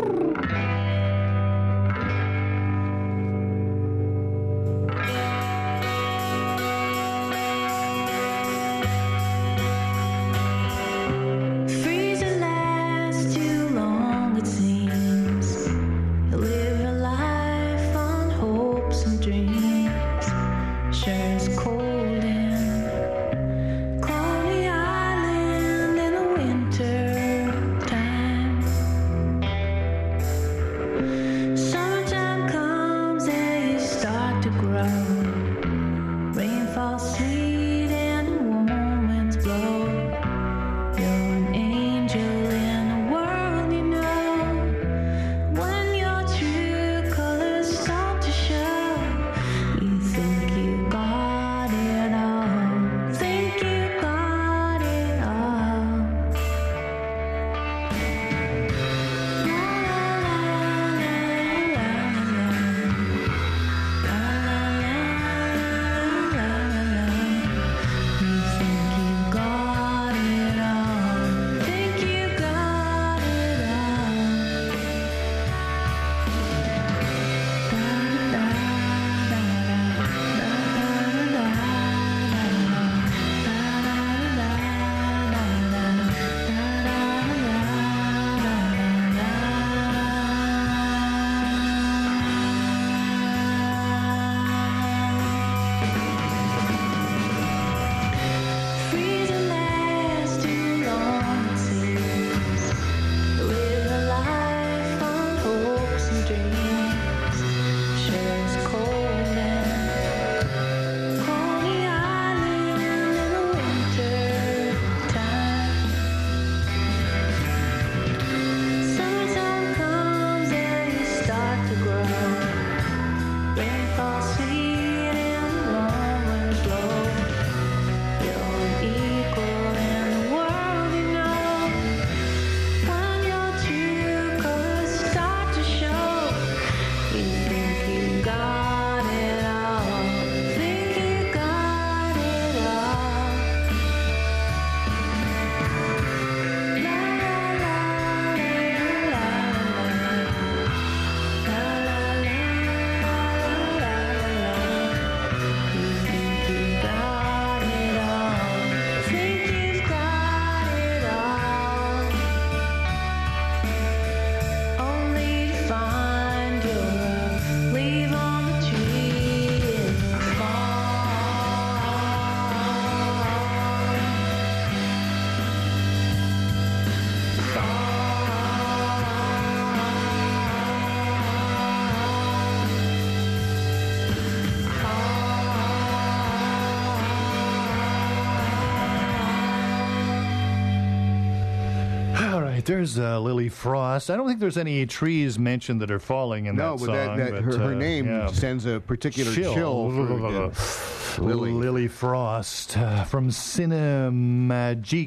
There's Lily Frost. I don't think there's any trees mentioned that are falling in that song. No, but her name sends a particular chill Lily Frost from Cinemagique.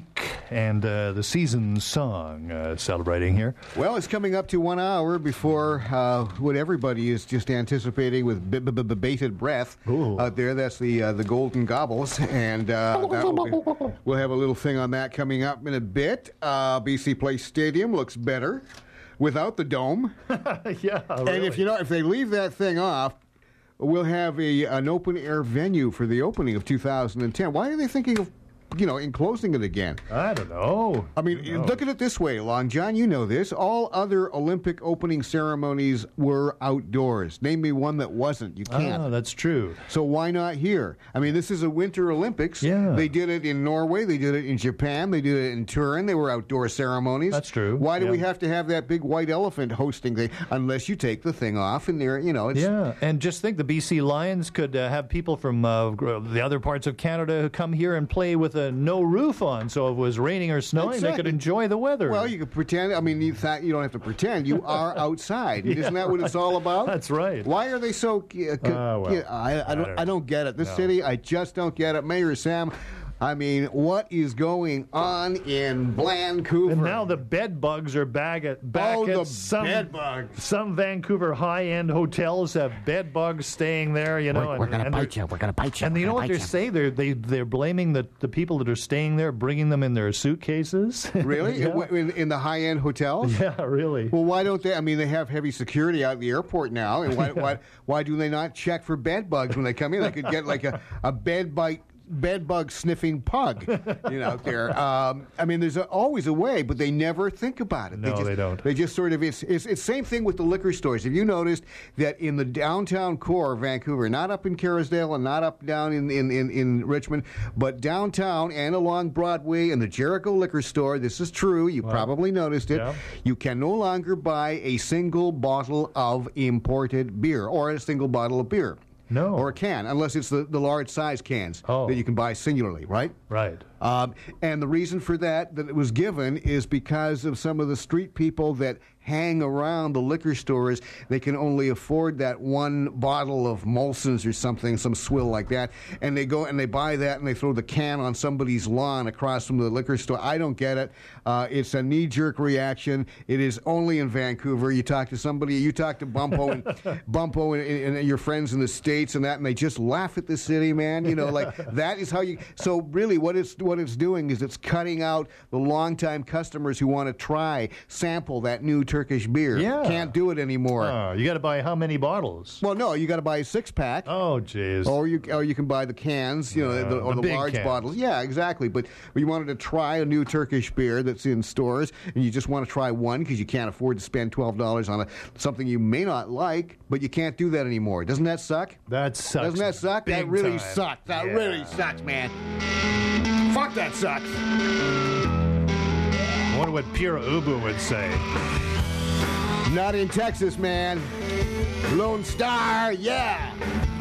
and the season song celebrating here. Well, it's coming up to 1 hour before what everybody is just anticipating with bated breath out there. That's the Golden Gobbles, and we'll have a little thing on that coming up in a bit. BC Place Stadium looks better without the dome. Yeah, and really. if they leave that thing off, we'll have an open air venue for the opening of 2010. Why are they thinking of enclosing it again? I don't know. I mean, look at it this way, Long John, you know this. All other Olympic opening ceremonies were outdoors. Name me one that wasn't. You can't. Oh, that's true. So why not here? I mean, this is a Winter Olympics. Yeah. They did it in Norway. They did it in Japan. They did it in Turin. They were outdoor ceremonies. That's true. Why do we have to have that big white elephant hosting thing unless you take the thing off and there, it's... Yeah, and just think the BC Lions could have people from the other parts of Canada who come here and play with no roof on, so if it was raining or snowing, they could enjoy the weather. Well, you could pretend. I mean, you don't have to pretend. You are outside. Yeah. Isn't that what it's all about? That's right. Why are they so... I don't get it. This city, I just don't get it. Mayor Sam... I mean, what is going on in Vancouver? And now the bed bugs are back at some bed bugs. Some Vancouver high-end hotels have bed bugs staying there. We're going to bite you. We're going to bite you. And you know what they say? They're blaming the people that are staying there, bringing them in their suitcases. Really? Yeah. In the high-end hotels? Yeah, really. Well, why don't they? I mean, they have heavy security out at the airport now, and why do they not check for bed bugs when they come in? They could get like a bed bug sniffing pug out there. I mean, there's always a way, but they never think about it. No, they don't. They just sort of, it's same thing with the liquor stores. Have you noticed that in the downtown core of Vancouver, not up in Kerrisdale and not up down in Richmond, but downtown and along Broadway and the Jericho liquor store, this is true, you probably noticed it, yeah. You can no longer buy a single bottle of imported beer or a single bottle of beer. No. Or a can, unless it's the large size cans that you can buy singularly, right? Right. And the reason for that it was given is because of some of the street people that hang around the liquor stores. They can only afford that one bottle of Molson's or something, some swill like that, and they go and they buy that and they throw the can on somebody's lawn across from the liquor store. I don't get it. It's a knee-jerk reaction. It is only in Vancouver. You talk to somebody, you talk to Bumpo and your friends in the States and that, and they just laugh at the city, man. That is how you... So really what it's doing is it's cutting out the longtime customers who want to sample that new Turkish beer. Yeah. Can't do it anymore. Oh, you got to buy how many bottles? Well, no, you got to buy a 6-pack. Oh, jeez. Or you can buy the cans, the large cans. bottles. Yeah, exactly. But you wanted to try a new Turkish beer that's in stores, and you just want to try one because you can't afford to spend $12 on something you may not like, but you can't do that anymore. Doesn't that suck? That sucks. Doesn't that suck? Big That really time. sucks. That really sucks, man. Fuck, that sucks. I wonder what Pira Ubu would say. Not in Texas, man. Lone Star, yeah.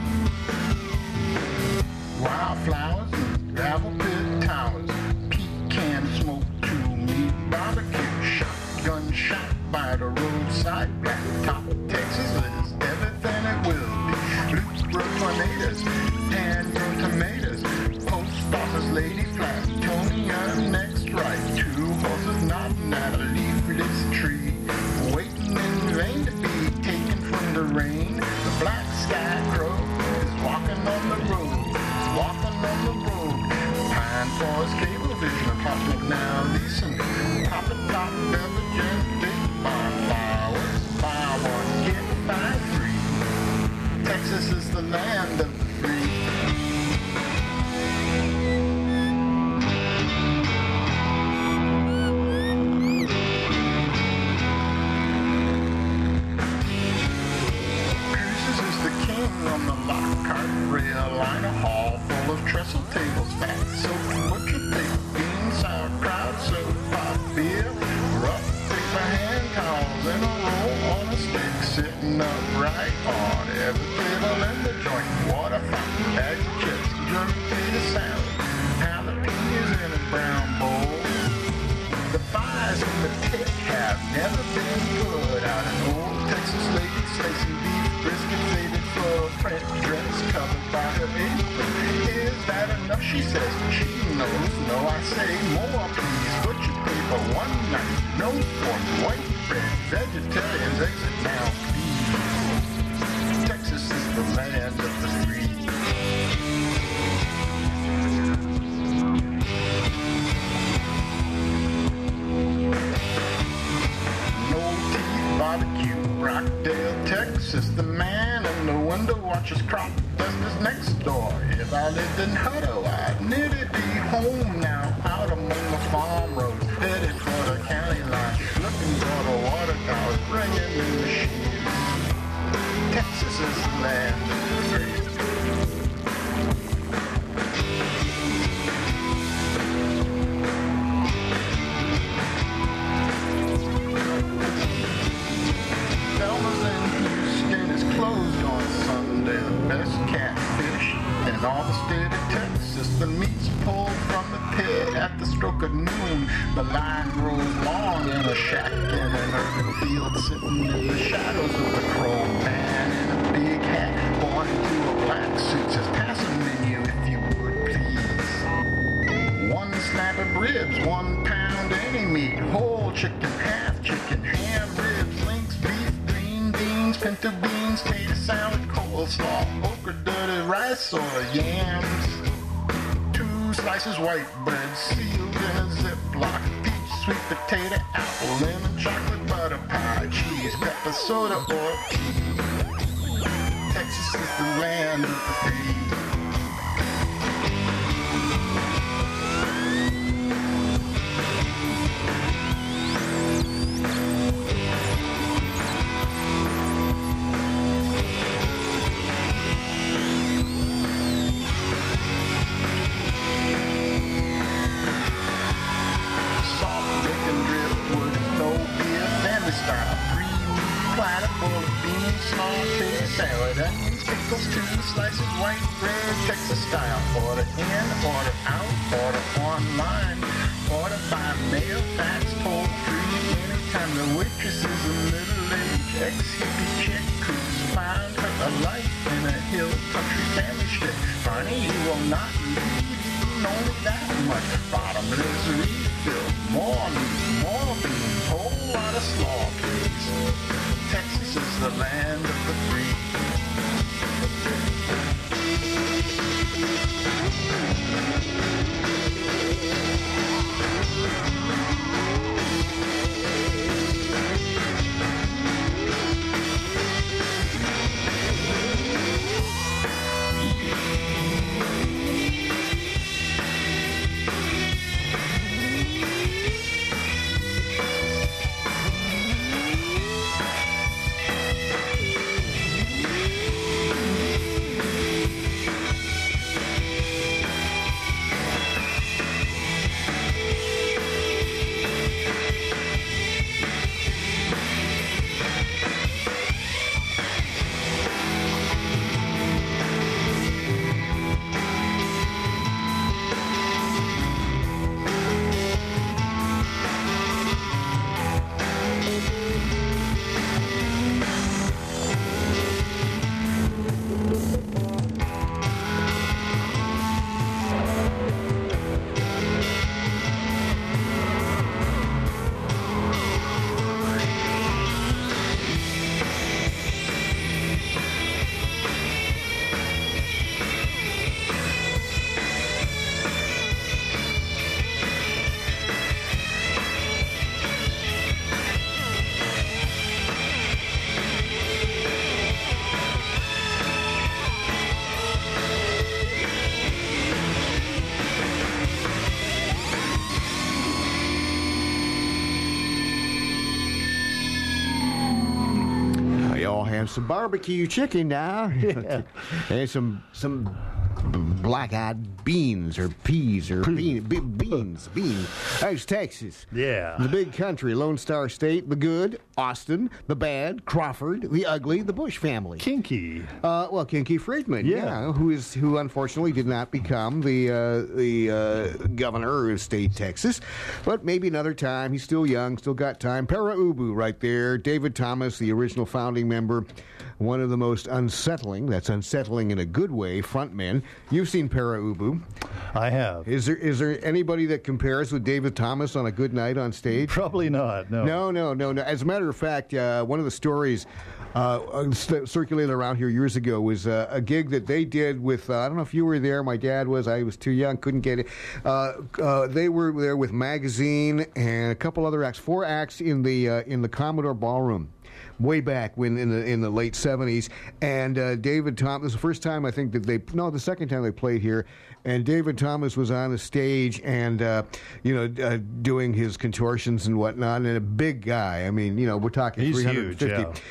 Wildflowers, gravel pit towers, pecan smoke to meat barbecue, shotgun shot by the roadside, blacktop Texas is everything it will be. Bluebird tornadoes, pan tomatoes, post office lady flat, Tony on next right, 2 horses nodding at a leafless tree, waiting in vain to be taken from the rain. The black sky crow is walking on the road, Pine Forest Cable Vision, apartment now leasing, popping top beverages, big bonfires, buy one, get 5 free. Texas is the land of the free. On the Lockhart rail line, a hall full of trestle tables, fat silk, butcher baked beans, sauerkraut, soda pop, beer, rough paper hand towels in a row on a stick, sitting upright on every table in the joint, water fountain, bags of chips, jerky potato salad, jalapenos in a brown bowl. The fires in the pit have never been put out. An old Texas lady slicing beef, brisket faded for French dress covered by her apron. Is that enough, she says, but she knows. No, I say more, please. for one night. No pork, white bread, vegetarians exit now, please. Texas is the land of the free. No teeth barbecue, Rockdale, Texas. The man in the window watches crop dusters next door. If I lived in Hutto, I'd nearly be home now, out among the farm roads, headed for the county line, looking for the water towers, bringing in the sheaves. Texas is the land of the free. Selma's in Houston is closed on Sunday. The best catfish in all the state of Texas. The meat's pulled from the pit at the stroke of noon. The line grows long in a shack in an urban field, sitting in the shadows of the crow man in a big hat, born into a black suit. Says, pass a menu if you would, please. One slab of ribs, 1 pound any meat, whole chicken, half chicken, ham, ribs, links, beef, green beans, pinto beans, tater salad, coleslaw, okra, dirty rice, or yams. 2 slices white bread, sealed in a Ziploc, peach, sweet potato, apple, lemon, chocolate, butter pie, cheese, pepper, soda, or tea. Texas is the land of the free. Style, 3-meat platter full of beans, small potato salad, onions, pickles, 2 slices, white bread, Texas style. Order in, order out, order online, order by mail, fax, toll free, anytime. The waitress is a middle-aged ex-hippie chick who's found her a life in a hill country family shit. Honey, you will not leave eating only that much. Bottomless refill, more meat, more beans, whole lot of slaw, please. Texas is the land of the free. And some barbecue chicken now. Yeah. And some black-eyed beans or peas or beans. That's Texas. Yeah. The big country, Lone Star State, the good, Austin, the bad, Crawford, the ugly, the Bush family. Kinky. Kinky Friedman, yeah. who unfortunately did not become the governor of state Texas. But maybe another time. He's still young, still got time. Para Ubu right there. David Thomas, the original founding member. One of the most unsettling, that's unsettling in a good way, frontmen. You've seen Para Ubu. I have. Is there anybody that compares with David Thomas on a good night on stage? Probably not. No. No. As a matter of fact, one of the stories circulated around here years ago was a gig that they did with, I don't know if you were there, my dad was, I was too young, couldn't get it. They were there with Magazine and a couple other acts, 4 acts in the Commodore Ballroom. Way back when in the late 70s, and David Thomas, this was the first time I think that the second time they played here, and David Thomas was on the stage and doing his contortions and whatnot, and a big guy. I mean, we're talking He's 350, huge,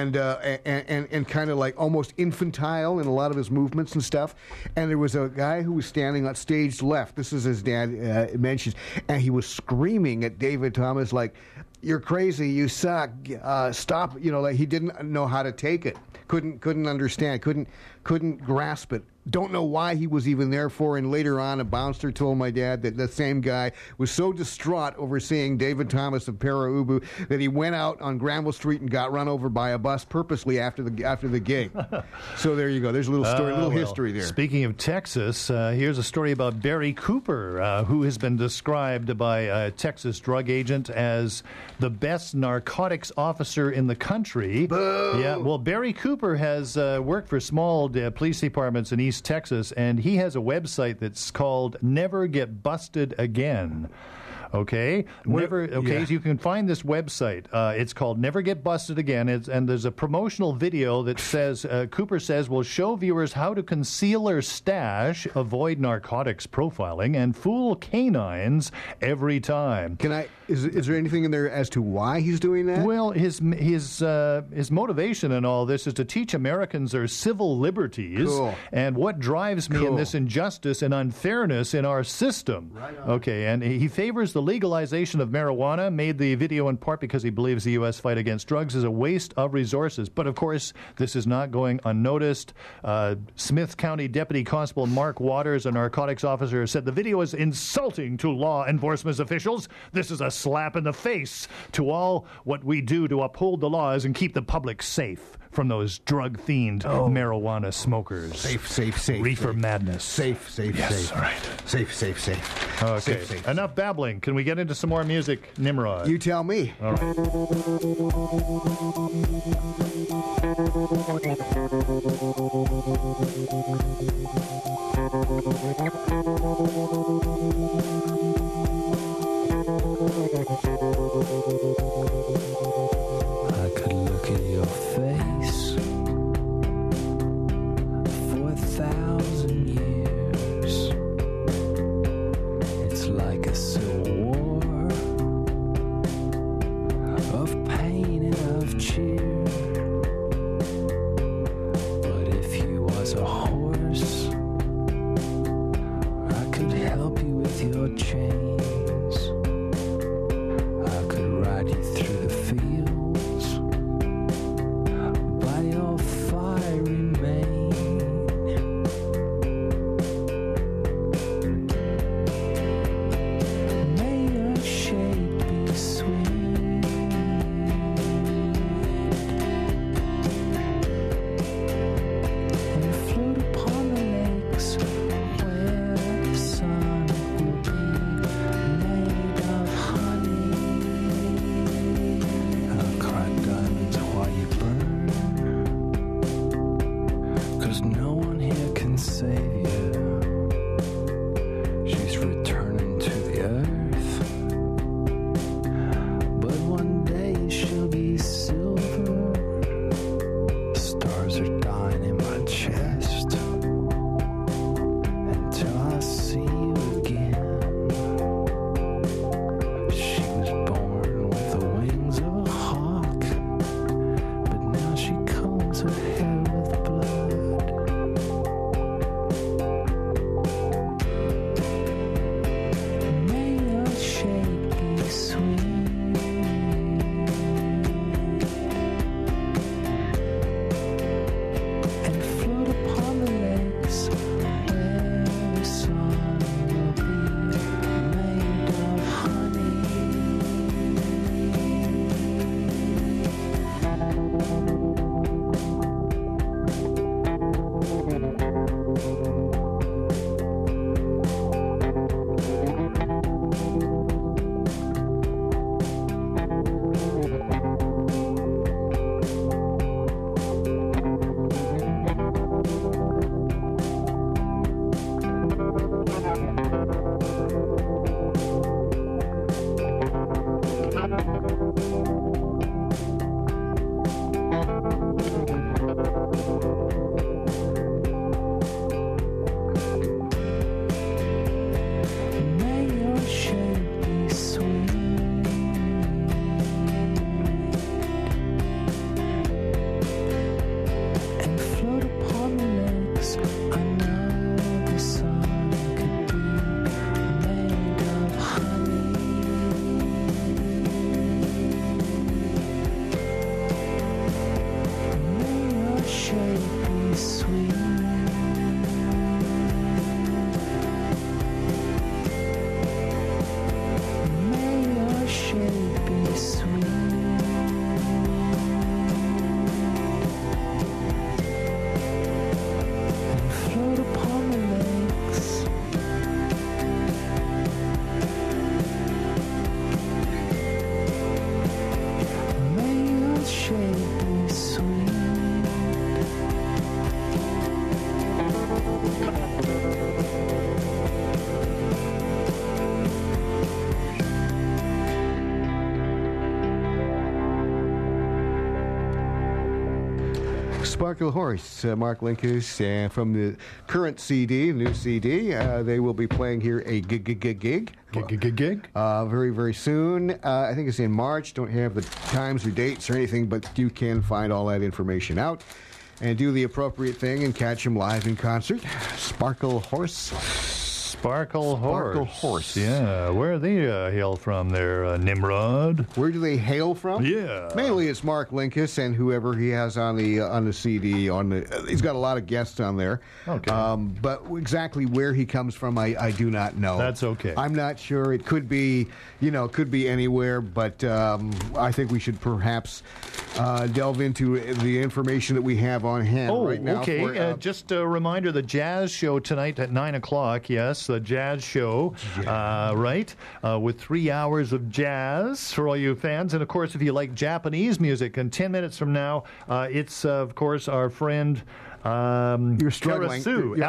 yeah. and kind of like almost infantile in a lot of his movements and stuff. And there was a guy who was standing on stage left. This is his dad mentions, and he was screaming at David Thomas like, "You're crazy, you suck, stop," like he didn't know how to take it, couldn't understand, couldn't grasp it. Don't know why he was even there for, and later on a bouncer told my dad that the same guy was so distraught over seeing David Thomas of Para Ubu that he went out on Granville Street and got run over by a bus purposely after the gig. So there you go. There's a little story, history there. Speaking of Texas, here's a story about Barry Cooper, who has been described by a Texas drug agent as the best narcotics officer in the country. Boo! Yeah, well, Barry Cooper has worked for small police departments in East Texas, and he has a website that's called Never Get Busted Again. Okay? So you can find this website. It's called Never Get Busted Again, and there's a promotional video that says, Cooper says, will show viewers how to conceal or stash, avoid narcotics profiling, and fool canines every time. Is there anything in there as to why he's doing that? Well, his motivation in all this is to teach Americans their civil liberties and what drives me in this injustice and unfairness in our system. Right on. Okay, and he favors the legalization of marijuana, made the video in part because he believes the U.S. fight against drugs is a waste of resources. But, of course, this is not going unnoticed. Smith County Deputy Constable Mark Waters, a narcotics officer, said the video is insulting to law enforcement officials. This is a slap in the face to all what we do to uphold the laws and keep the public safe from those drug-themed marijuana smokers. Safe. Reefer madness. Safe. Yes, all right. Safe. Okay, enough babbling. Can we get into some more music, Nimrod? You tell me. All right. I could look at your face for 1,000 years. It's like a civil war of pain and of cheer. But if you was a horse, I could help you with your chains. I could ride you through the fields by your fiery mane. May your shape be sweet and float upon the lakes where the sun will be made of honey. I'll cry diamonds while you burn, 'cause no one here can save you. She's returning to the earth, but one day she'll be silver. Stars are dying in my chest until I see you again. She was born with the wings of a hawk, but now she combs her hair with blood. Sparkle Horse, Mark Linkous, and from the current CD, new CD, they will be playing here a gig. Very, very soon. I think it's in March. Don't have the times or dates or anything, but you can find all that information out and do the appropriate thing and catch them live in concert. Sparkle Horse. Sparkle Horse. Yeah. Where do they hail from there, Nimrod? Where do they hail from? Yeah. Mainly it's Mark Linkous and whoever he has on the CD. He's got a lot of guests on there. Okay. But exactly where he comes from, I do not know. That's okay. I'm not sure. It could be, anywhere, but I think we should perhaps delve into the information that we have on hand right now. Okay. Just a reminder, the jazz show tonight at 9 o'clock, yes. The jazz show, right, with 3 hours of jazz for all you fans. And, of course, if you like Japanese music, in 10 minutes from now, it's, of course, our friend You're struggling.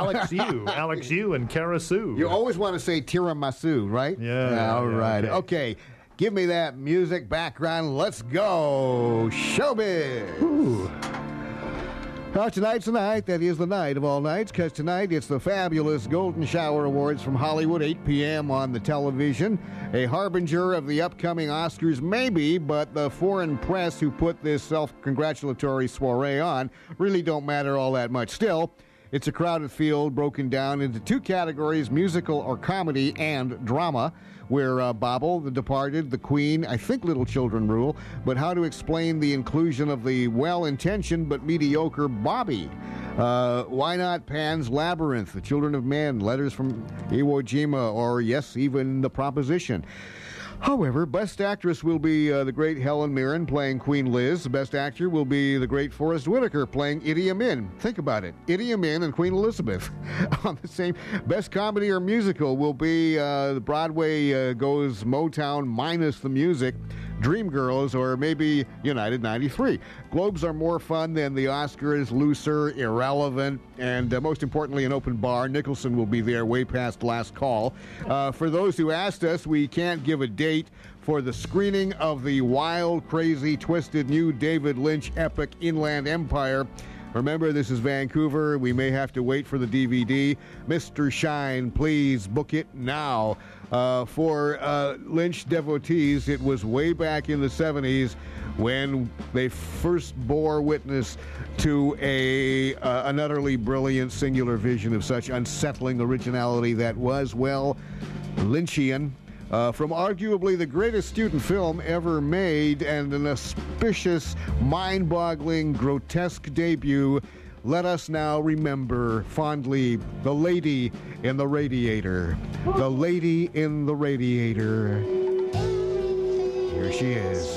Alex Yu and Karasu. You always want to say tiramisu, right? Yeah. All right. Okay. Give me that music background. Let's go. Showbiz. Ooh. Tonight's the night. That is the night of all nights, because tonight it's the fabulous Golden Shower Awards from Hollywood, 8 p.m. on the television. A harbinger of the upcoming Oscars, maybe, but the foreign press who put this self-congratulatory soiree on really don't matter all that much. Still, it's a crowded field broken down into two categories, musical or comedy and drama, where Babel, The Departed, The Queen, I think Little Children rule, but how to explain the inclusion of the well-intentioned but mediocre Bobby? Why not Pan's Labyrinth, The Children of Men, Letters from Iwo Jima, or yes, even The Proposition? However, Best Actress will be the great Helen Mirren playing Queen Liz. Best Actor will be the great Forrest Whitaker playing Idi Amin. Think about it. Idi Amin and Queen Elizabeth on the same. Best Comedy or Musical will be the Broadway goes Motown minus the music, Dreamgirls, or maybe United 93. Globes are more fun than the Oscars, looser, irrelevant, and most importantly, an open bar. Nicholson will be there way past last call. For those who asked us, we can't give a date for the screening of the wild, crazy, twisted new David Lynch epic Inland Empire. Remember, this is Vancouver. We may have to wait for the DVD. Mr. Shine, please book it now. For Lynch devotees, it was way back in the 70s when they first bore witness to an utterly brilliant singular vision of such unsettling originality that was, well, Lynchian. From arguably the greatest student film ever made and an auspicious, mind-boggling, grotesque debut, let us now remember fondly the lady in the radiator. The lady in the radiator. Here she is.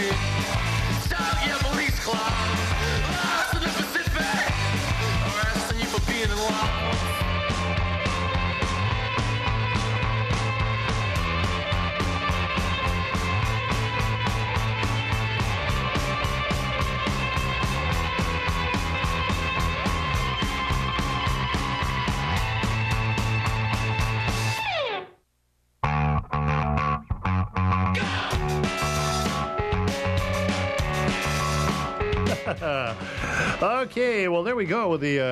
Stop your police club. Lost in the Pacific. Arresting you for being in love. Okay, well, there we go with the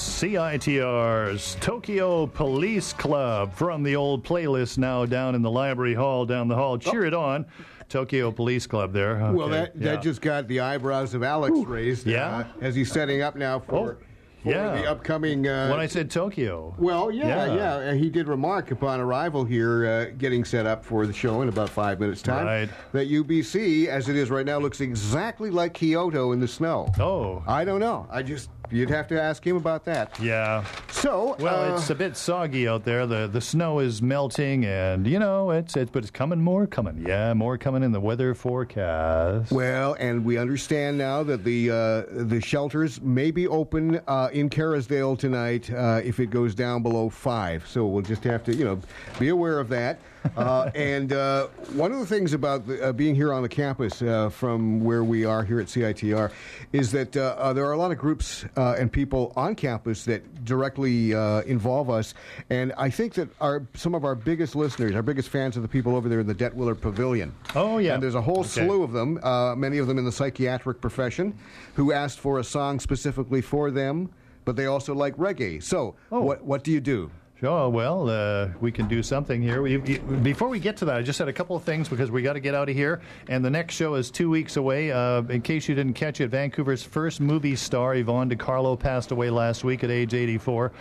CITR's Tokyo Police Club from the old playlist now down in the library hall, down the hall. Cheer it on. Tokyo Police Club there. Okay, Well, that just got the eyebrows of Alex raised. Yeah? As he's setting up now for the upcoming... when I said Tokyo. Well, yeah. He did remark upon arrival here, getting set up for the show in about 5 minutes' time, that UBC, as it is right now, looks exactly like Kyoto in the snow. Oh. I don't know. You'd have to ask him about that. Yeah. So, well, it's a bit soggy out there. The snow is melting, and but it's coming more coming. Yeah, more coming in the weather forecast. Well, and we understand now that the shelters may be open in Kerrisdale tonight if it goes down below 5. So we'll just have to be aware of that. And one of the things about being here on the campus from where we are here at CITR is that there are a lot of groups and people on campus that directly involve us. And I think that some of our biggest listeners, our biggest fans are the people over there in the Detwiller Pavilion. Oh, yeah. And there's a whole slew of them, many of them in the psychiatric profession, who asked for a song specifically for them, but they also like reggae. So what do you do? Oh, well, we can do something here. Before we get to that, I just had a couple of things because we got to get out of here. And the next show is 2 weeks away. In case you didn't catch it, Vancouver's first movie star, Yvonne DiCarlo, passed away last week at age 84.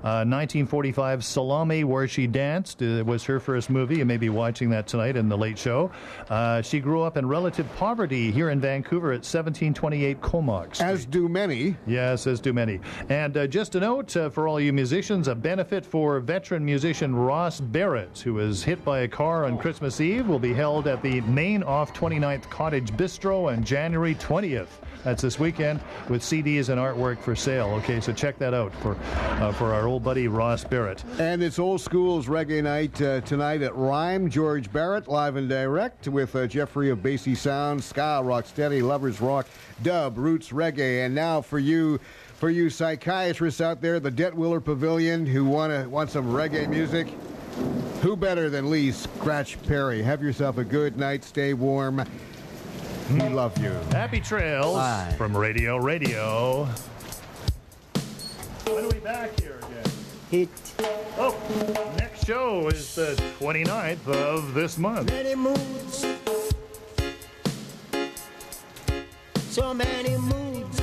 1945, Salome, Where She Danced, was her first movie. You may be watching that tonight in the late show. She grew up in relative poverty here in Vancouver at 1728 Comox Street. As do many. Yes, as do many. And just a note for all you musicians, a benefit for veteran musician Ross Barrett, who was hit by a car on Christmas Eve, will be held at the Main Off 29th Cottage Bistro on January 20th. That's this weekend with CDs and artwork for sale. Okay, so check that out for our old buddy Ross Barrett. And it's Old School's Reggae Night tonight at Rhyme. George Barrett, live and direct, with Jeffrey of Bassy Sound, Ska, Rocksteady, Lovers Rock, Dub, Roots Reggae. And now for you psychiatrists out there, the Detwiller Pavilion, who want some reggae music, who better than Lee Scratch Perry? Have yourself a good night. Stay warm. We love you. Happy trails. Bye. From Radio. When are we back here again? Next show is the 29th of this month. Many moods. So many moods.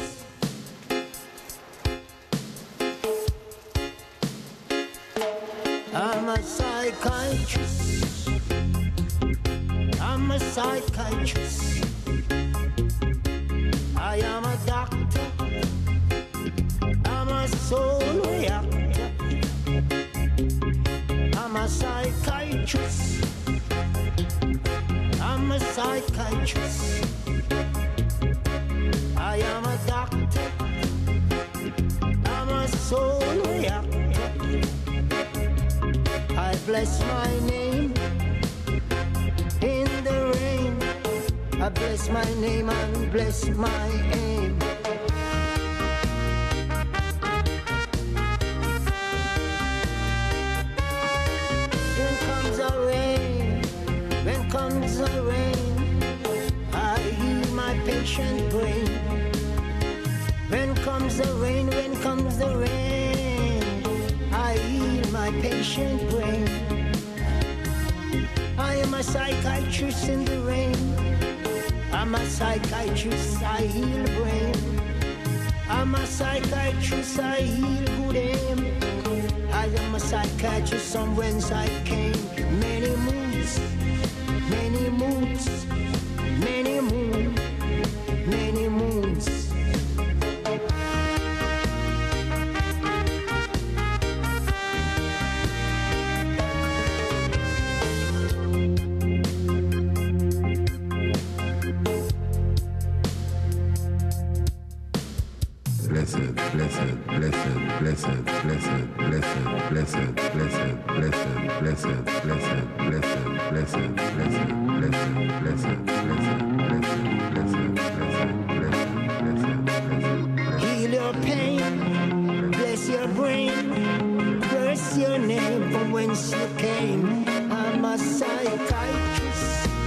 I'm a psychiatrist. I am a doctor. I'm a soul reactor. I'm a psychiatrist. I am a doctor. I'm a soul reactor. I bless my name in the rain. I bless my name and bless my aim. When comes the rain, I heal my patient brain. When comes the rain, I heal my patient brain. I am a psychiatrist in the rain. I'm a psychiatrist, I heal brain. I'm a psychiatrist, I heal good aim. I am a psychiatrist from whence I came. Many moods, many moods, many moons, many moons. Heal your pain, bless your brain, curse your name from whence you came. I'm a psychiatrist.